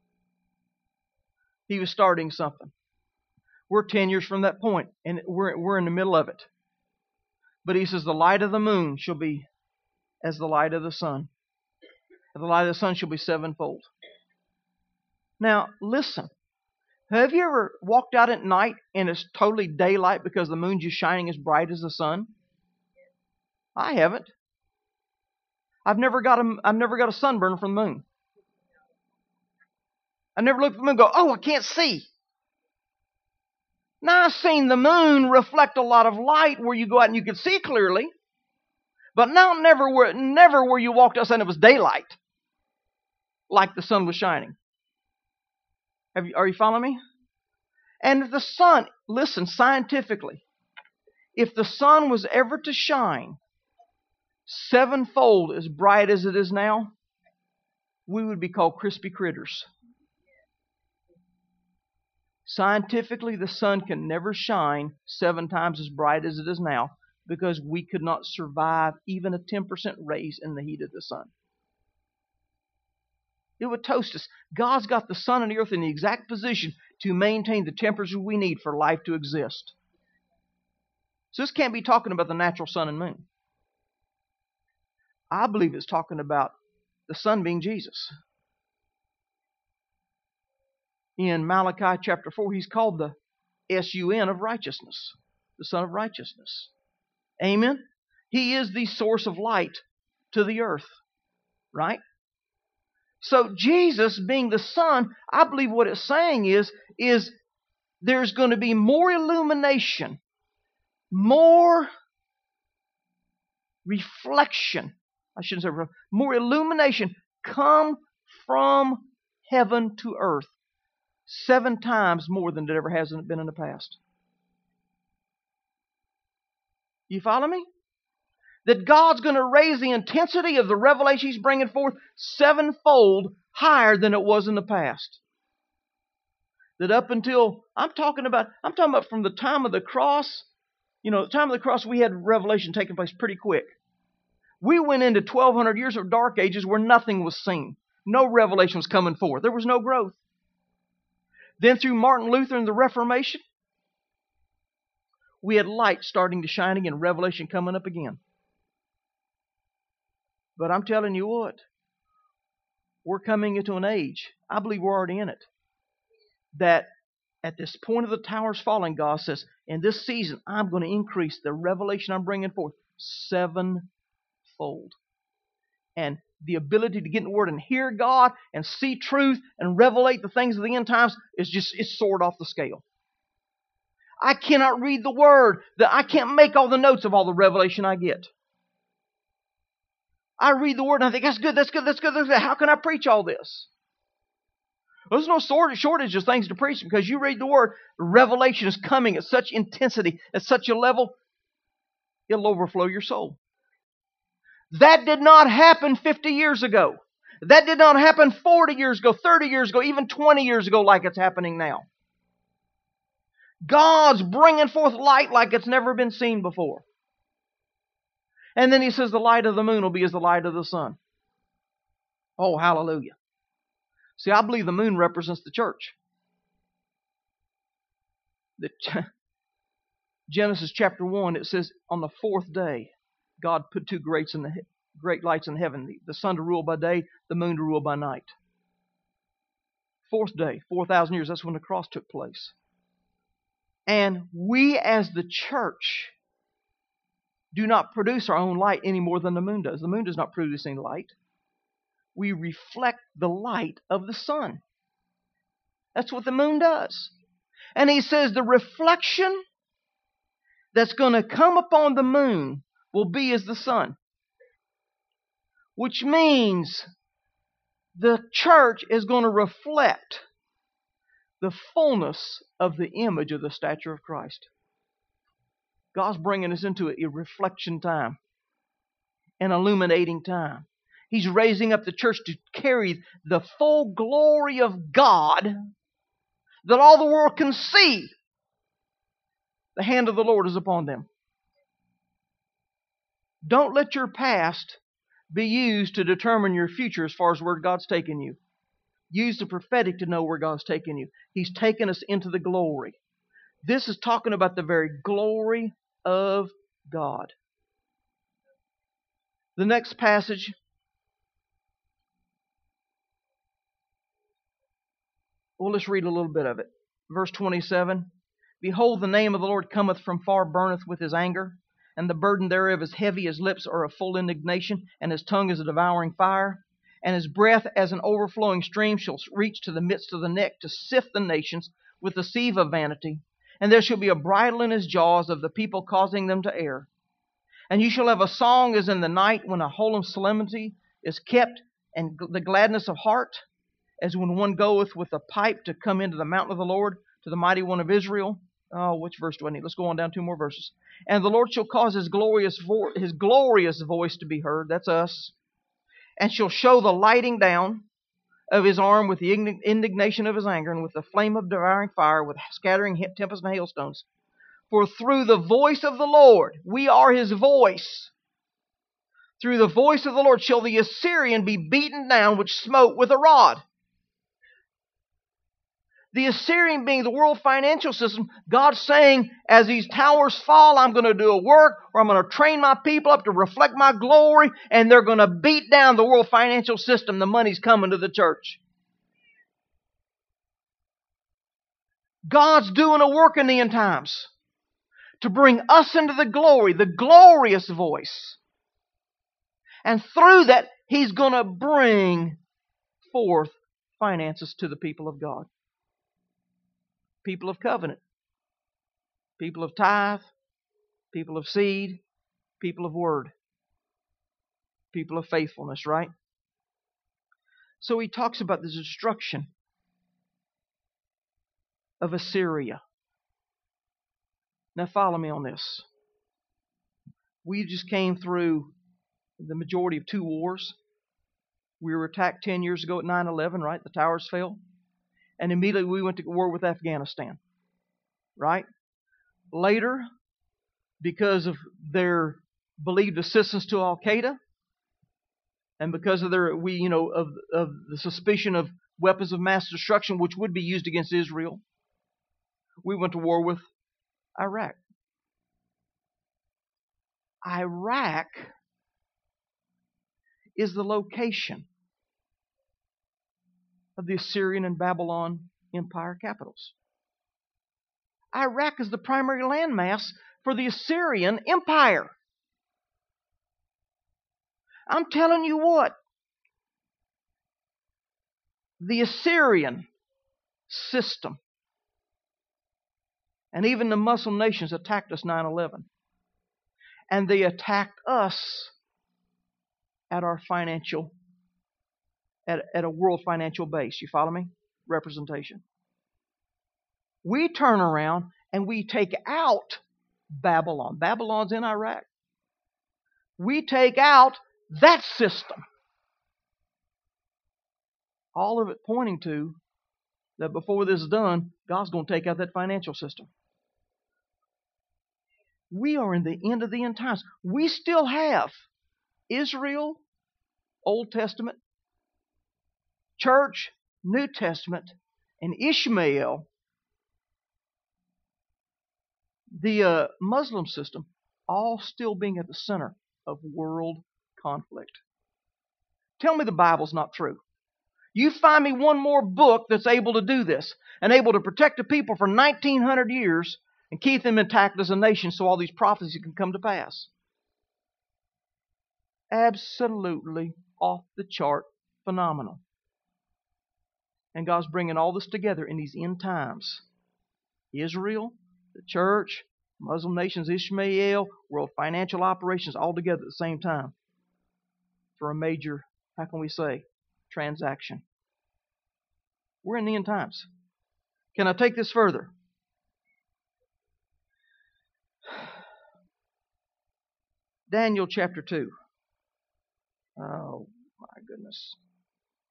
He was starting something. We're ten years from that point, and we're, we're in the middle of it. But He says, the light of the moon shall be as the light of the sun. And the light of the sun shall be sevenfold. Now, listen. Have you ever walked out at night and it's totally daylight because the moon's just shining as bright as the sun? I haven't. I've never got a, I've never got a sunburn from the moon. I never looked at the moon and go, oh, I can't see. Now, I've seen the moon reflect a lot of light where you go out and you can see clearly. But now, never where, never where you walked outside and it was daylight, like the sun was shining. Have you, are you following me? And if the sun, listen, scientifically, if the sun was ever to shine sevenfold as bright as it is now, we would be called crispy critters. Scientifically, the sun can never shine seven times as bright as it is now because we could not survive even a ten percent raise in the heat of the sun. It would toast us. God's got the sun and the earth in the exact position to maintain the temperature we need for life to exist. So this can't be talking about the natural sun and moon. I believe it's talking about the sun being Jesus. In Malachi chapter four, He's called the S U N of righteousness, the Son of Righteousness. Amen? He is the source of light to the earth, right? So Jesus being the sun, I believe what it's saying is, is there's going to be more illumination, more reflection. I shouldn't say more illumination come from heaven to earth. Seven times more than it ever has been in the past. You follow me? That God's going to raise the intensity of the revelation He's bringing forth sevenfold higher than it was in the past. That up until, I'm talking about, I'm talking about from the time of the cross, you know, the time of the cross we had revelation taking place pretty quick. We went into twelve hundred years of dark ages where nothing was seen. No revelation was coming forth. There was no growth. Then through Martin Luther and the Reformation, we had light starting to shine again, revelation coming up again. But I'm telling you what, we're coming into an age, I believe we're already in it, that at this point of the towers falling, God says, in this season, I'm going to increase the revelation I'm bringing forth sevenfold. And the ability to get in the Word and hear God and see truth and revelate the things of the end times is just, it's soared off the scale. I cannot read the Word. That I can't make all the notes of all the revelation I get. I read the Word and I think, that's good, that's good, that's good, that's good. How can I preach all this? Well, there's no shortage of things to preach because you read the Word. The revelation is coming at such intensity, at such a level, it'll overflow your soul. That did not happen fifty years ago. That did not happen forty years ago, thirty years ago, even twenty years ago like it's happening now. God's bringing forth light like it's never been seen before. And then He says the light of the moon will be as the light of the sun. Oh, hallelujah. See, I believe the moon represents the church. The Genesis chapter one, it says, on the fourth day, God put two greats in the, great lights in heaven, the, the sun to rule by day, the moon to rule by night. Fourth day, four thousand years, that's when the cross took place. And we as the church do not produce our own light any more than the moon does. The moon does not produce any light. We reflect the light of the sun. That's what the moon does. And He says the reflection that's going to come upon the moon will be as the sun. Which means the church is going to reflect the fullness of the image of the stature of Christ. God's bringing us into a reflection time, an illuminating time. He's raising up the church to carry the full glory of God that all the world can see. The hand of the Lord is upon them. Don't let your past be used to determine your future as far as where God's taken you. Use the prophetic to know where God's taken you. He's taken us into the glory. This is talking about the very glory of God. The next passage, well, let's read a little bit of it. Verse twenty-seven. Behold, the name of the Lord cometh from far, burneth with his anger, and the burden thereof is heavy. His lips are of full indignation, and his tongue is a devouring fire. And his breath as an overflowing stream shall reach to the midst of the neck, to sift the nations with the sieve of vanity. And there shall be a bridle in his jaws of the people, causing them to err. And you shall have a song as in the night, when a wholesome solemnity is kept, and the gladness of heart, as when one goeth with a pipe to come into the mountain of the Lord, to the mighty one of Israel. Oh, which verse do I need? Let's go on down two more verses. And the Lord shall cause his glorious vo- his glorious voice to be heard. That's us. And shall show the lighting down of his arm with the indignation of his anger, and with the flame of devouring fire, with scattering tempest and hailstones. For through the voice of the Lord, we are his voice. Through the voice of the Lord shall the Assyrian be beaten down, which smote with a rod. The Assyrian being the world financial system. God's saying, as these towers fall, I'm going to do a work, or I'm going to train my people up to reflect my glory, and they're going to beat down the world financial system. The money's coming to the church. God's doing a work in the end times to bring us into the glory, the glorious voice. And through that, he's going to bring forth finances to the people of God. People of covenant, people of tithe, people of seed, people of word, people of faithfulness, right? So he talks about the destruction of Assyria. Now follow me on this. We just came through the majority of two wars. We were attacked ten years ago at nine eleven, right? The towers fell. And immediately we went to war with Afghanistan, right? Later, because of their believed assistance to Al-Qaeda, and because of their, we, you know, of, of the suspicion of weapons of mass destruction, which would be used against Israel, we went to war with Iraq. Iraq is the location of the Assyrian and Babylon empire capitals. Iraq is the primary landmass for the Assyrian empire. I'm telling you what, the Assyrian system and even the Muslim nations attacked us nine eleven. And they attacked us at our financial, at, at a world financial base. You follow me? Representation. We turn around and we take out Babylon. Babylon's in Iraq. We take out that system. All of it pointing to that before this is done, God's going to take out that financial system. We are in the end of the end times. We still have Israel, Old Testament, church, New Testament, and Ishmael, the uh, Muslim system, all still being at the center of world conflict. Tell me the Bible's not true. You find me one more book that's able to do this and able to protect the people for nineteen hundred years and keep them intact as a nation so all these prophecies can come to pass. Absolutely off the chart phenomenal. And God's bringing all this together in these end times. Israel, the church, Muslim nations, Ishmael, world financial operations, all together at the same time for a major, how can we say, transaction. We're in the end times. Can I take this further? Daniel chapter two. Oh, my goodness.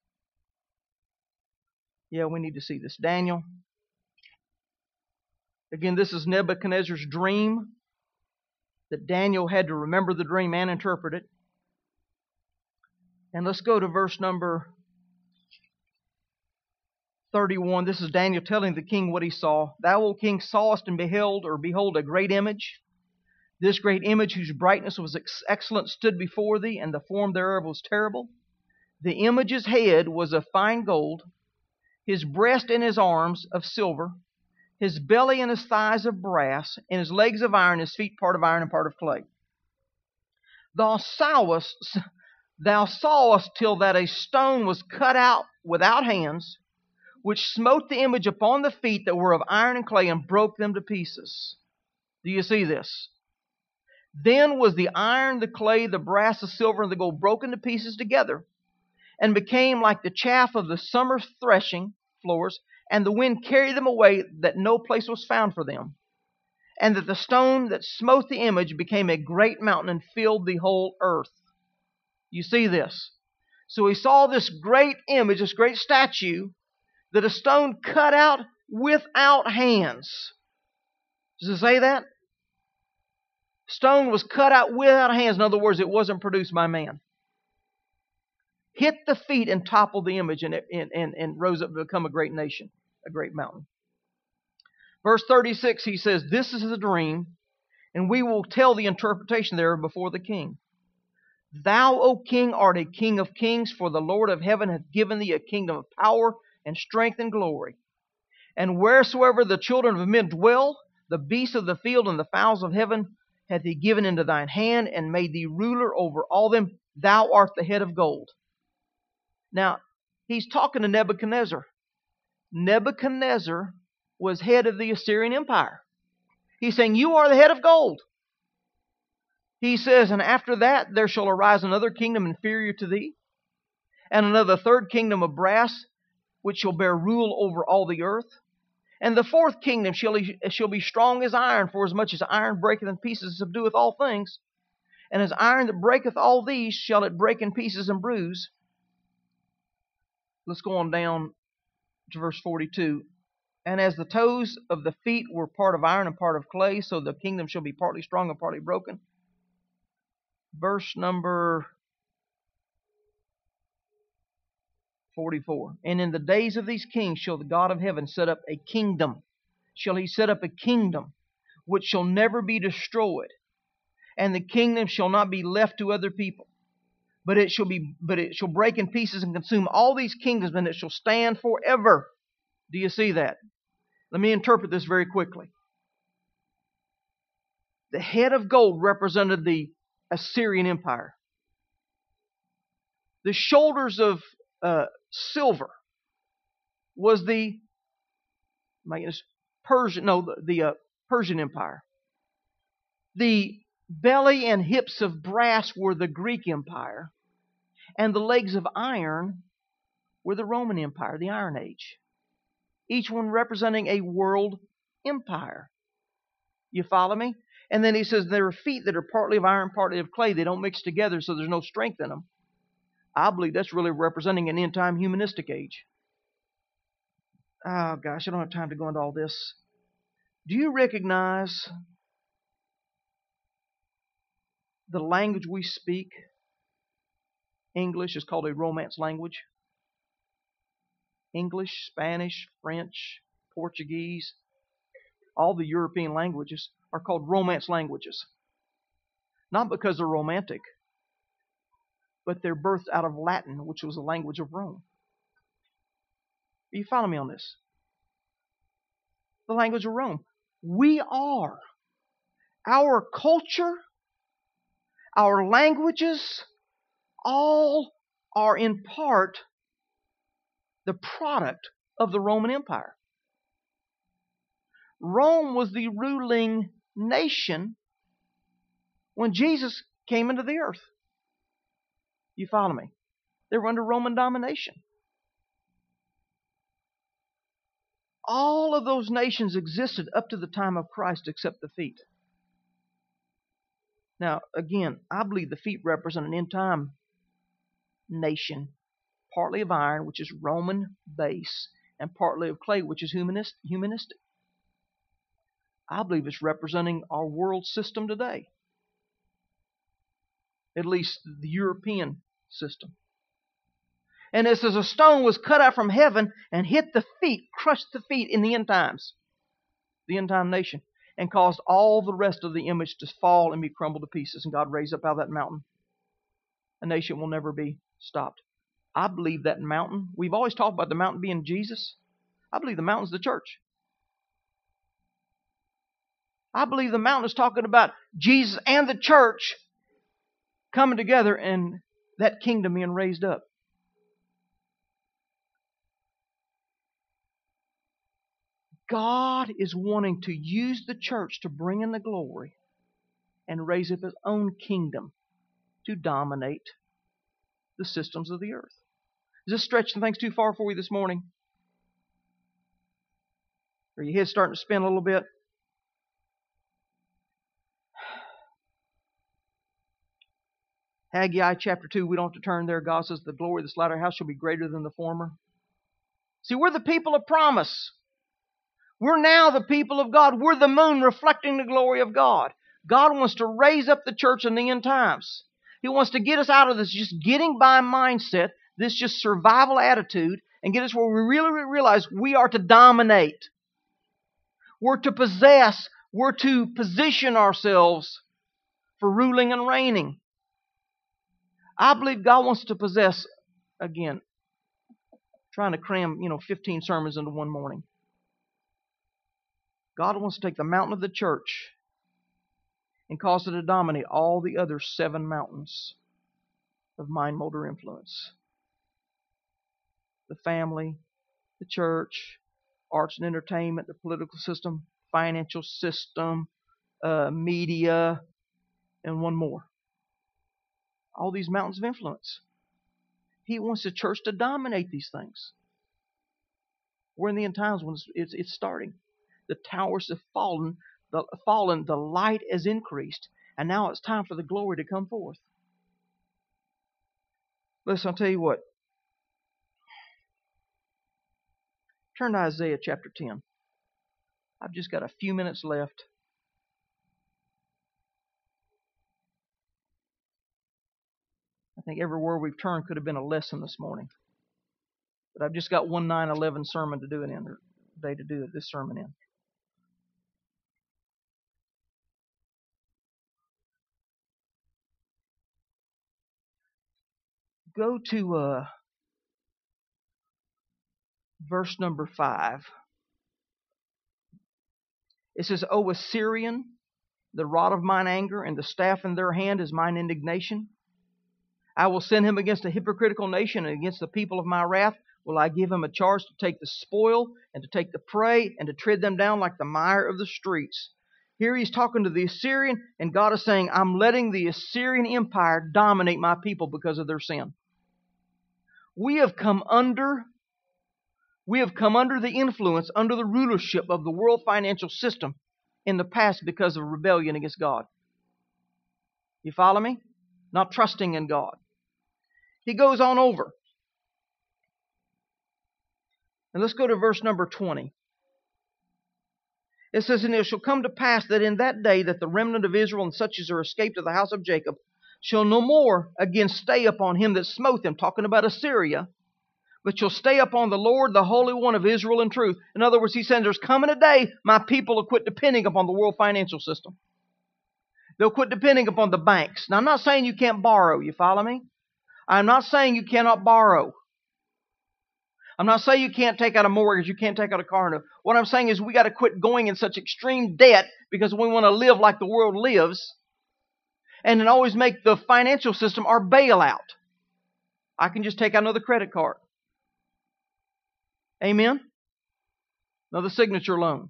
Yeah, we need to see this. Daniel Again, this is Nebuchadnezzar's dream that Daniel had to remember the dream and interpret it. And let's go to verse number thirty-one. This is Daniel telling the king what he saw. Thou, O king, sawest and beheld, or behold, a great image. This great image, whose brightness was ex- excellent, stood before thee, and the form thereof was terrible. The image's head was of fine gold, his breast and his arms of silver, his belly and his thighs of brass, and his legs of iron, his feet part of iron and part of clay. Thou sawest, thou sawest till that a stone was cut out without hands, which smote the image upon the feet that were of iron and clay, and broke them to pieces. Do you see this? Then was the iron, the clay, the brass, the silver, and the gold broken to pieces together, and became like the chaff of the summer threshing floors, and the wind carried them away, that no place was found for them. And that the stone that smote the image became a great mountain and filled the whole earth. You see this? So he saw this great image, this great statue, that a stone cut out without hands. Does it say that? Stone was cut out without hands. In other words, it wasn't produced by man. Hit the feet and toppled the image, and, and, and, and rose up to become a great nation, a great mountain. Verse thirty-six, he says, This is a dream, and we will tell the interpretation thereof before the king. Thou, O king, art a king of kings, for the Lord of heaven hath given thee a kingdom of power and strength and glory. And wheresoever the children of men dwell, the beasts of the field and the fowls of heaven hath he given into thine hand, and made thee ruler over all them. Thou art the head of gold. Now, he's talking to Nebuchadnezzar. Nebuchadnezzar was head of the Assyrian Empire. He's saying, you are the head of gold. He says, and after that there shall arise another kingdom inferior to thee, and another third kingdom of brass, which shall bear rule over all the earth. And the fourth kingdom shall, shall be strong as iron, for as much as iron breaketh in pieces, and subdueth all things. And as iron that breaketh all these, shall it break in pieces and bruise. Let's go on down to verse forty-two. And as the toes of the feet were part of iron and part of clay, so the kingdom shall be partly strong and partly broken. Verse number forty-four. And in the days of these kings shall the God of heaven set up a kingdom. Shall he set up a kingdom which shall never be destroyed. And the kingdom shall not be left to other people. But it shall be, but it shall break in pieces and consume all these kingdoms, and it shall stand forever. Do you see that? Let me interpret this very quickly. The head of gold represented the Assyrian Empire. The shoulders of uh, silver was the Persian, no, the, the uh, Persian Empire. The belly and hips of brass were the Greek Empire, and the legs of iron were the Roman Empire, the Iron Age. Each one representing a world empire. You follow me? And then he says there are feet that are partly of iron, partly of clay. They don't mix together, so there's no strength in them. I believe that's really representing an end-time humanistic age. Oh, gosh, I don't have time to go into all this. Do you recognize the language we speak? English is called a Romance language. English, Spanish, French, Portuguese, all the European languages are called Romance languages. Not because they're romantic, but they're birthed out of Latin, which was the language of Rome. Are you following me on this? The language of Rome. We are. Our culture, our languages, all are in part the product of the Roman Empire. Rome was the ruling nation when Jesus came into the earth. You follow me? They were under Roman domination. All of those nations existed up to the time of Christ except the feet. Now, again, I believe the feet represent an end-time nation, partly of iron, which is Roman base, and partly of clay, which is humanist, humanistic. I believe it's representing our world system today. At least the European system. And it says a stone was cut out from heaven and hit the feet, crushed the feet in the end times. The end time nation. And caused all the rest of the image to fall and be crumbled to pieces. And God raised up out of that mountain a nation will never be stopped. I believe that mountain, we've always talked about the mountain being Jesus. I believe the mountain's the church. I believe the mountain is talking about Jesus and the church coming together and that kingdom being raised up. God is wanting to use the church to bring in the glory and raise up His own kingdom to dominate the systems of the earth. Is this stretching things too far for you this morning? Are your head starting to spin a little bit? Haggai chapter two, we don't have to turn there. God says, the glory of this latter house shall be greater than the former. See, we're the people of promise. We're now the people of God. We're the moon reflecting the glory of God. God wants to raise up the church in the end times. He wants to get us out of this just getting by mindset, this just survival attitude, and get us where we really realize we are to dominate. We're to possess. We're to position ourselves for ruling and reigning. I believe God wants to possess, again, trying to cram, you know, fifteen sermons into one morning. God wants to take the mountain of the church and cause it to dominate all the other seven mountains of mind, mold, or influence. The family, the church, arts and entertainment, the political system, financial system, uh, media, and one more. All these mountains of influence. He wants the church to dominate these things. We're in the end times when it's, it's, it's starting. The towers have fallen, the, fallen, the light has increased, and now it's time for the glory to come forth. Listen, I'll tell you what. Turn to Isaiah chapter ten. I've just got a few minutes left. I think everywhere we've turned could have been a lesson this morning. But I've just got one nine eleven sermon to do it in, or day to do this sermon in. Go to uh, verse number five. It says, O Assyrian, the rod of mine anger, and the staff in their hand is mine indignation. I will send him against a hypocritical nation, and against the people of my wrath will I give him a charge to take the spoil, and to take the prey, and to tread them down like the mire of the streets. Here he's talking to the Assyrian, and God is saying, I'm letting the Assyrian Empire dominate my people because of their sin. We have come under, we have come under the influence, under the rulership of the world financial system in the past because of rebellion against God. You follow me? Not trusting in God. He goes on over. And let's go to verse number twenty. It says, And it shall come to pass that in that day that the remnant of Israel and such as are escaped of the house of Jacob shall no more again stay upon him that smote them, talking about Assyria, but shall stay upon the Lord, the Holy One of Israel in truth. In other words, he says, there's coming a day my people will quit depending upon the world financial system. They'll quit depending upon the banks. Now, I'm not saying you can't borrow. You follow me? I'm not saying you cannot borrow. I'm not saying you can't take out a mortgage, you can't take out a car note. What I'm saying is we got to quit going in such extreme debt because we want to live like the world lives, and then always make the financial system our bailout. I can just take out another credit card. Amen? Another signature loan.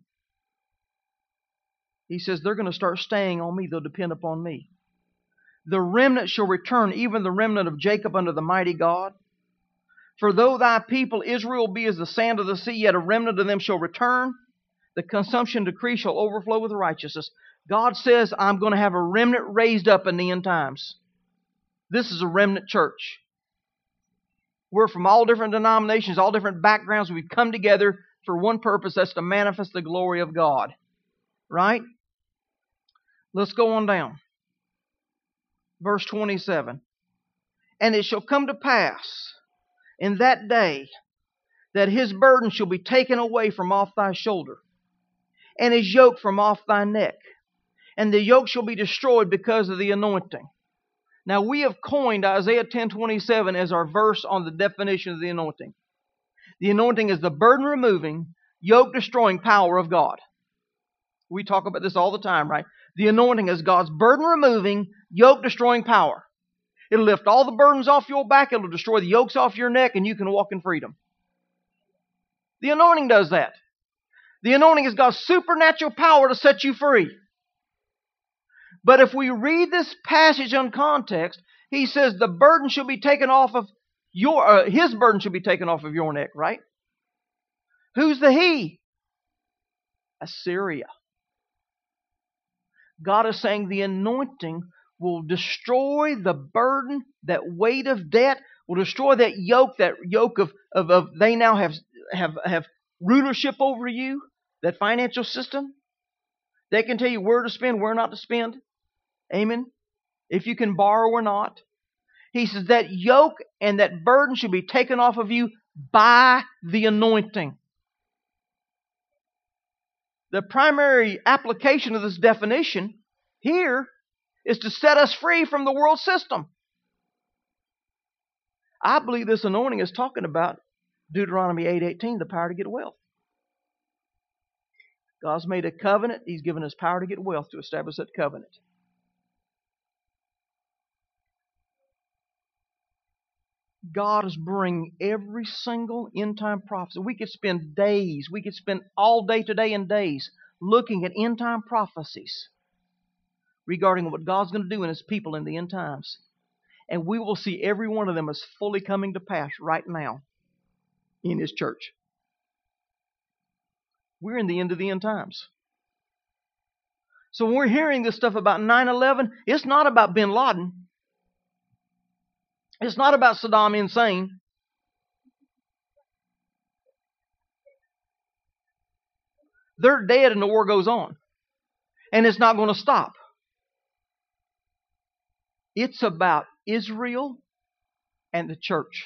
He says they're going to start staying on me. They'll depend upon me. The remnant shall return, even the remnant of Jacob unto the mighty God. For though thy people Israel be as the sand of the sea, yet a remnant of them shall return. The consumption decree shall overflow with righteousness. God says, I'm going to have a remnant raised up in the end times. This is a remnant church. We're from all different denominations, all different backgrounds. We've come together for one purpose, that's to manifest the glory of God. Right? Let's go on down. Verse twenty-seven. And it shall come to pass in that day that his burden shall be taken away from off thy shoulder, and his yoke from off thy neck, and the yoke shall be destroyed because of the anointing. Now we have coined Isaiah ten twenty-seven as our verse on the definition of the anointing. The anointing is the burden removing, yoke destroying power of God. We talk about this all the time, right? The anointing is God's burden removing, yoke destroying power. It'll lift all the burdens off your back. It'll destroy the yokes off your neck, and you can walk in freedom. The anointing does that. The anointing is God's supernatural power to set you free. But if we read this passage in context, he says the burden shall be taken off of your, uh, his burden shall be taken off of your neck, right? Who's the he? Assyria. God is saying the anointing will destroy the burden, that weight of debt, will destroy that yoke, that yoke of, of, of they now have, have, have rulership over you, that financial system. They can tell you where to spend, where not to spend. Amen. If you can borrow or not. He says that yoke and that burden should be taken off of you by the anointing. The primary application of this definition here is to set us free from the world system. I believe this anointing is talking about Deuteronomy eight eighteen, the power to get wealth. God's made a covenant. He's given us power to get wealth to establish that covenant. God is bringing every single end-time prophecy. We could spend days, we could spend all day today and days looking at end-time prophecies regarding what God's going to do in His people in the end times. And we will see every one of them as fully coming to pass right now in His church. We're in the end of the end times. So when we're hearing this stuff about nine eleven, it's not about bin Laden. It's not about Saddam insane. They're dead and the war goes on. And it's not going to stop. It's about Israel and the church.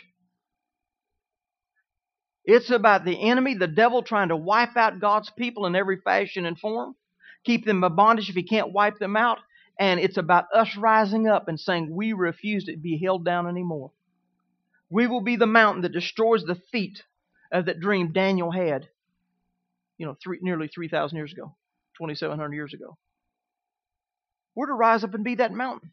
It's about the enemy, the devil, trying to wipe out God's people in every fashion and form. Keep them in bondage if he can't wipe them out. And it's about us rising up and saying, we refuse to be held down anymore. We will be the mountain that destroys the feet of that dream Daniel had, you know, three, nearly three thousand years ago, twenty-seven hundred years ago. We're to rise up and be that mountain.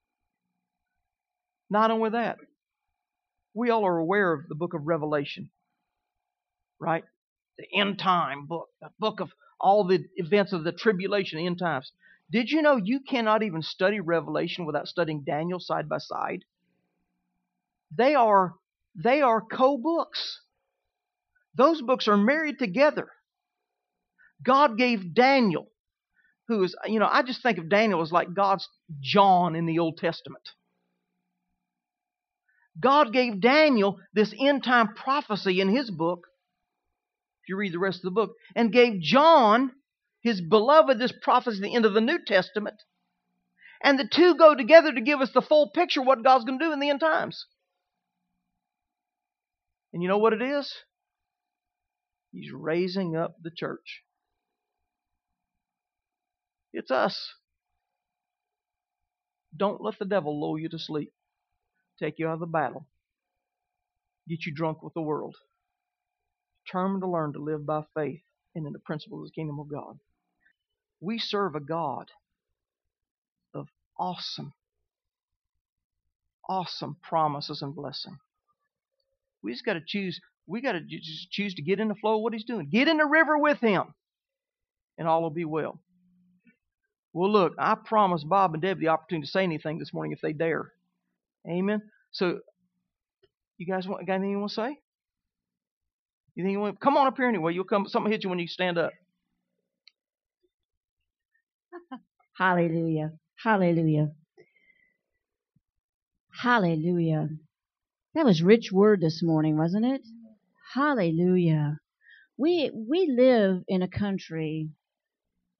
Not only that, we all are aware of the book of Revelation, right? The end time book, the book of all the events of the tribulation, end times. Did you know you cannot even study Revelation without studying Daniel side by side? They are, they are co-books. Those books are married together. God gave Daniel, who is, you know, I just think of Daniel as like God's John in the Old Testament. God gave Daniel this end-time prophecy in his book, if you read the rest of the book, and gave John, his beloved, this prophecy at the end of the New Testament. And the two go together to give us the full picture of what God's going to do in the end times. And you know what it is? He's raising up the church. It's us. Don't let the devil lull you to sleep. Take you out of the battle. Get you drunk with the world. Determined to learn to live by faith and in the principles of the kingdom of God. We serve a God of awesome, awesome promises and blessing. We just got to choose. We got to just choose to get in the flow of what He's doing. Get in the river with Him, and all will be well. Well, look, I promised Bob and Deb the opportunity to say anything this morning if they dare. Amen. So, you guys want, got anything you want to say? You think you want? Come on up here anyway. You'll come. Something will hit you when you stand up. Hallelujah. Hallelujah. Hallelujah. That was rich word this morning, wasn't it? Hallelujah. We we live in a country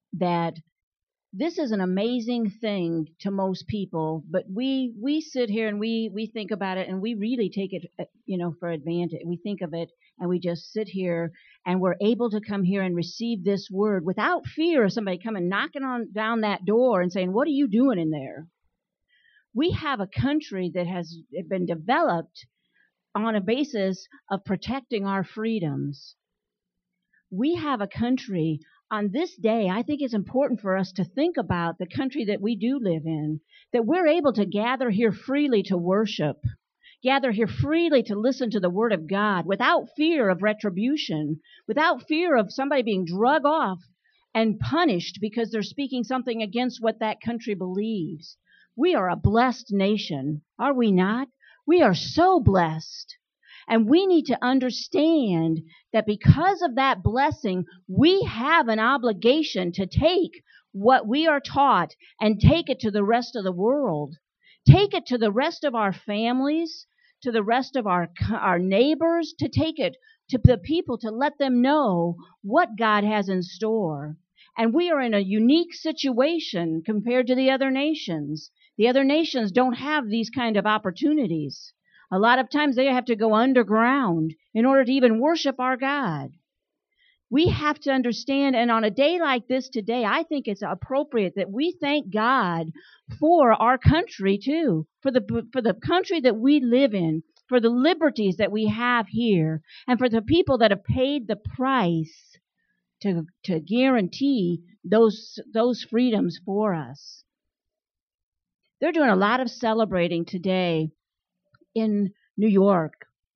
that this is an amazing thing to most people, but we we sit here and we we think about it and we really take it, uh, you know, for advantage. We think of it and we just sit here and we're able to come here and receive this word without fear of somebody coming knocking on down that door and saying, "What are you doing in there?" We have a country that has been developed on a basis of protecting our freedoms. We have a country on this day. I think it's important for us to think about the country that we do live in, that we're able to gather here freely to worship, gather here freely to listen to the Word of God without fear of retribution, without fear of somebody being drug off and punished because they're speaking something against what that country believes. We are a blessed nation, are we not? We are so blessed. And we need to understand that because of that blessing, we have an obligation to take what we are taught and take it to the rest of the world. Take it to the rest of our families, to the rest of our, our neighbors, to take it to the people, to let them know what God has in store. And we are in a unique situation compared to the other nations. The other nations don't have these kind of opportunities. A lot of times they have to go underground in order to even worship our God. We have to understand, and on a day like this today, I think it's appropriate that we thank God for our country too, for the for the country that we live in, for the liberties that we have here, and for the people that have paid the price to to guarantee those those freedoms for us. They're doing a lot of celebrating today in New York.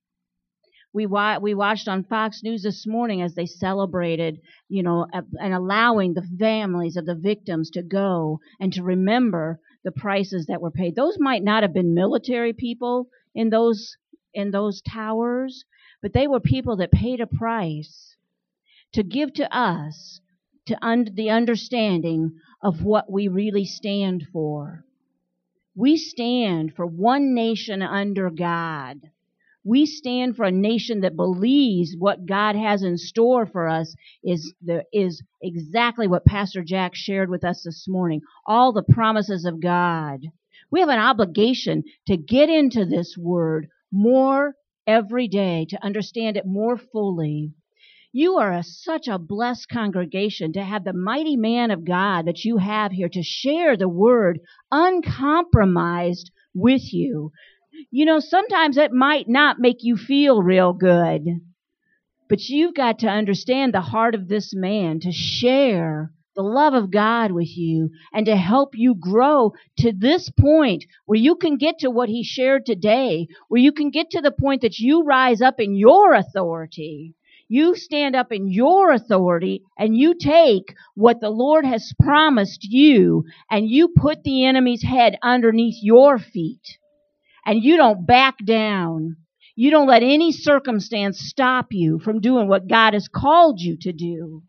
We wa- we watched on Fox News this morning as they celebrated, you know, and allowing the families of the victims to go and to remember the prices that were paid. Those might not have been military people in those in those towers, but they were people that paid a price to give to us to un- the understanding of what we really stand for. We stand for one nation under God. We stand for a nation that believes what God has in store for us is the, is exactly what Pastor Jack shared with us this morning. All the promises of God. We have an obligation to get into this word more every day, to understand it more fully. You are a, such a blessed congregation to have the mighty man of God that you have here to share the word uncompromised with you. You know, sometimes it might not make you feel real good, but you've got to understand the heart of this man to share the love of God with you and to help you grow to this point where you can get to what he shared today, where you can get to the point that you rise up in your authority. You stand up in your authority and you take what the Lord has promised you and you put the enemy's head underneath your feet. And you don't back down. You don't let any circumstance stop you from doing what God has called you to do.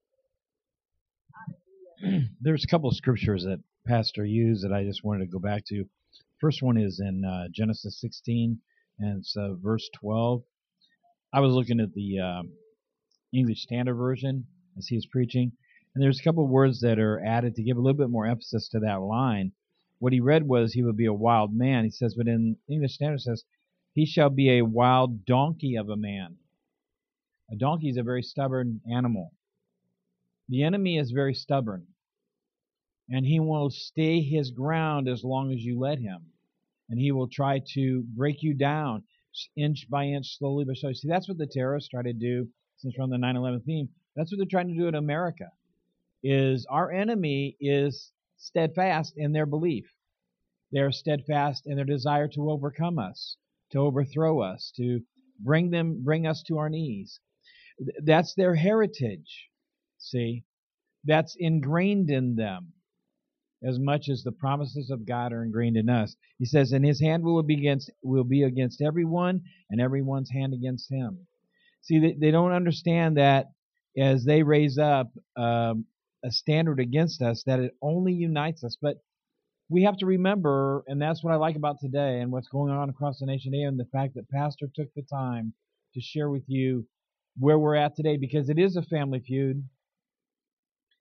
There's a couple of scriptures that Pastor used that I just wanted to go back to. First one is in uh, Genesis sixteen, and it's uh, verse twelve. I was looking at the um, English Standard Version as he was preaching, and there's a couple of words that are added to give a little bit more emphasis to that line. What he read was he would be a wild man. He says, but in English Standard it says, he shall be a wild donkey of a man. A donkey is a very stubborn animal. The enemy is very stubborn, and he will stay his ground as long as you let him. And he will try to break you down inch by inch, slowly but slowly. See, that's what the terrorists try to do, since we're on the nine eleven theme. That's what they're trying to do in America, is our enemy is steadfast in their belief. They are steadfast in their desire to overcome us, to overthrow us, to bring them, bring us to our knees. That's their heritage. See, that's ingrained in them as much as the promises of God are ingrained in us. He says, and his hand will be against will be against everyone, and everyone's hand against him. See, they, they don't understand that as they raise up um, a standard against us, that it only unites us. But we have to remember, and that's what I like about today and what's going on across the nation today, and the fact that Pastor took the time to share with you where we're at today, because it is a family feud.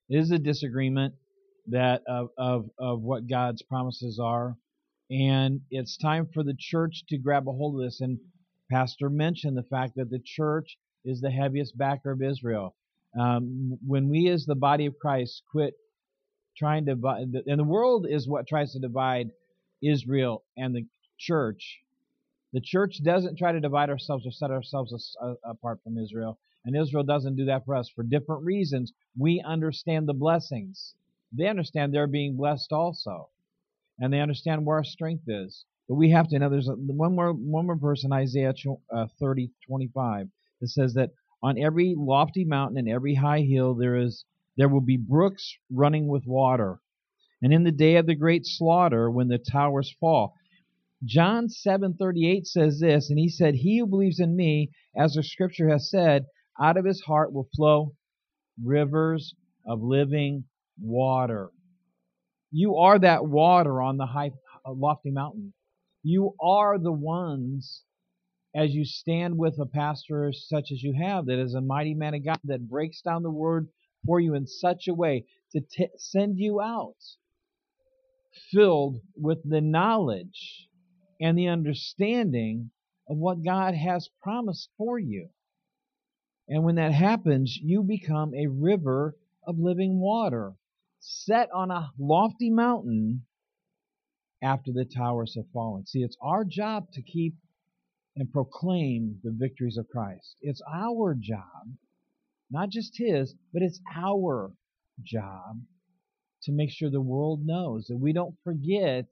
It is a disagreement that of, of, of what God's promises are. And it's time for the church to grab a hold of this. And Pastor mentioned the fact that the church is the heaviest backer of Israel. Um, when we as the body of Christ quit trying to, and the world is what tries to divide Israel and the church. The church doesn't try to divide ourselves or set ourselves apart from Israel. And Israel doesn't do that for us for different reasons. We understand the blessings. They understand they're being blessed also. And they understand where our strength is. But we have to. Now, there's a, one more one more verse in Isaiah thirty twenty-five that says that on every lofty mountain and every high hill there is there will be brooks running with water. And in the day of the great slaughter, when the towers fall. John seven thirty-eight says this, and he said, "He who believes in me, as the scripture has said, out of his heart will flow rivers of living water." You are that water on the high, lofty mountain. You are the ones, as you stand with a pastor such as you have, that is a mighty man of God, that breaks down the word for you in such a way to t- send you out filled with the knowledge and the understanding of what God has promised for you. And when that happens, you become a river of living water, set on a lofty mountain after the towers have fallen. See, it's our job to keep and proclaim the victories of Christ. It's our job, not just his, but it's our job to make sure the world knows that we don't forget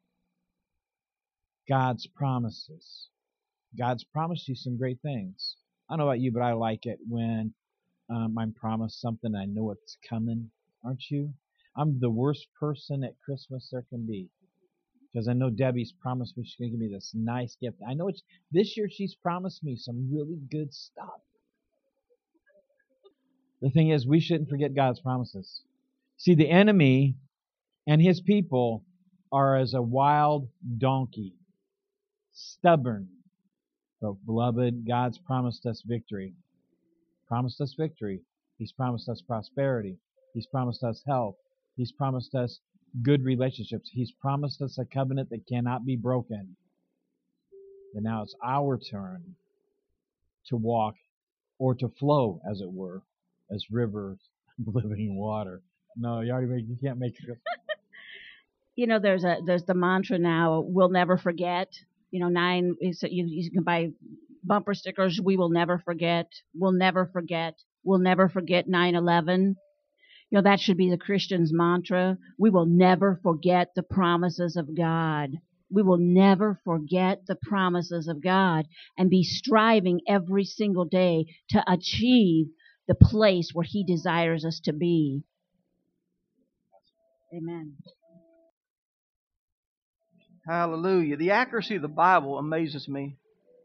God's promises. God's promised you some great things. I don't know about you, but I like it when um, I'm promised something. I know it's coming, aren't you? I'm the worst person at Christmas there can be, because I know Debbie's promised me she's going to give me this nice gift. I know it's this year she's promised me some really good stuff. The thing is, we shouldn't forget God's promises. See, the enemy and his people are as a wild donkey, stubborn. But, beloved, God's promised us victory. Promised us victory. He's promised us prosperity. He's promised us health. He's promised us good relationships. He's promised us a covenant that cannot be broken. And now it's our turn to walk, or to flow, as it were, as rivers of living water. No, you already make, you can't make it. You know, there's a there's the mantra now, we'll never forget. You know, nine is you, you can buy bumper stickers, we will never forget, we'll never forget, we'll never forget nine eleven. You know, that should be the Christian's mantra. We will never forget the promises of God. We will never forget the promises of God, and be striving every single day to achieve the place where he desires us to be. Amen. Hallelujah. The accuracy of the Bible amazes me.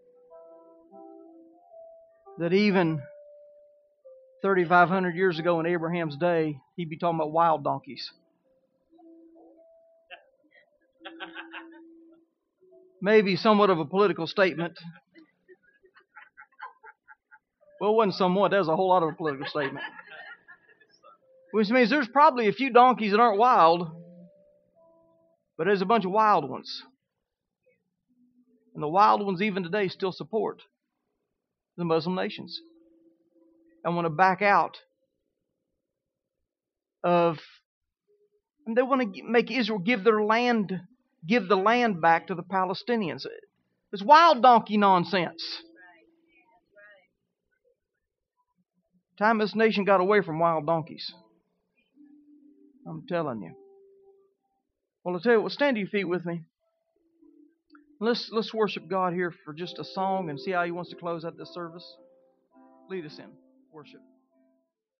That even thirty-five hundred years ago in Abraham's day, he'd be talking about wild donkeys. Maybe somewhat of a political statement. Well, it wasn't somewhat. That was a whole lot of a political statement. Which means there's probably a few donkeys that aren't wild, but there's a bunch of wild ones. And the wild ones even today still support the Muslim nations and want to back out of, and they want to make Israel give their land, give the land back to the Palestinians. It's wild donkey nonsense. Time this nation got away from wild donkeys. I'm telling you. Well, I'll tell you what, stand to your feet with me. Let's let's worship God here for just a song and see how he wants to close out this service. Lead us in worship.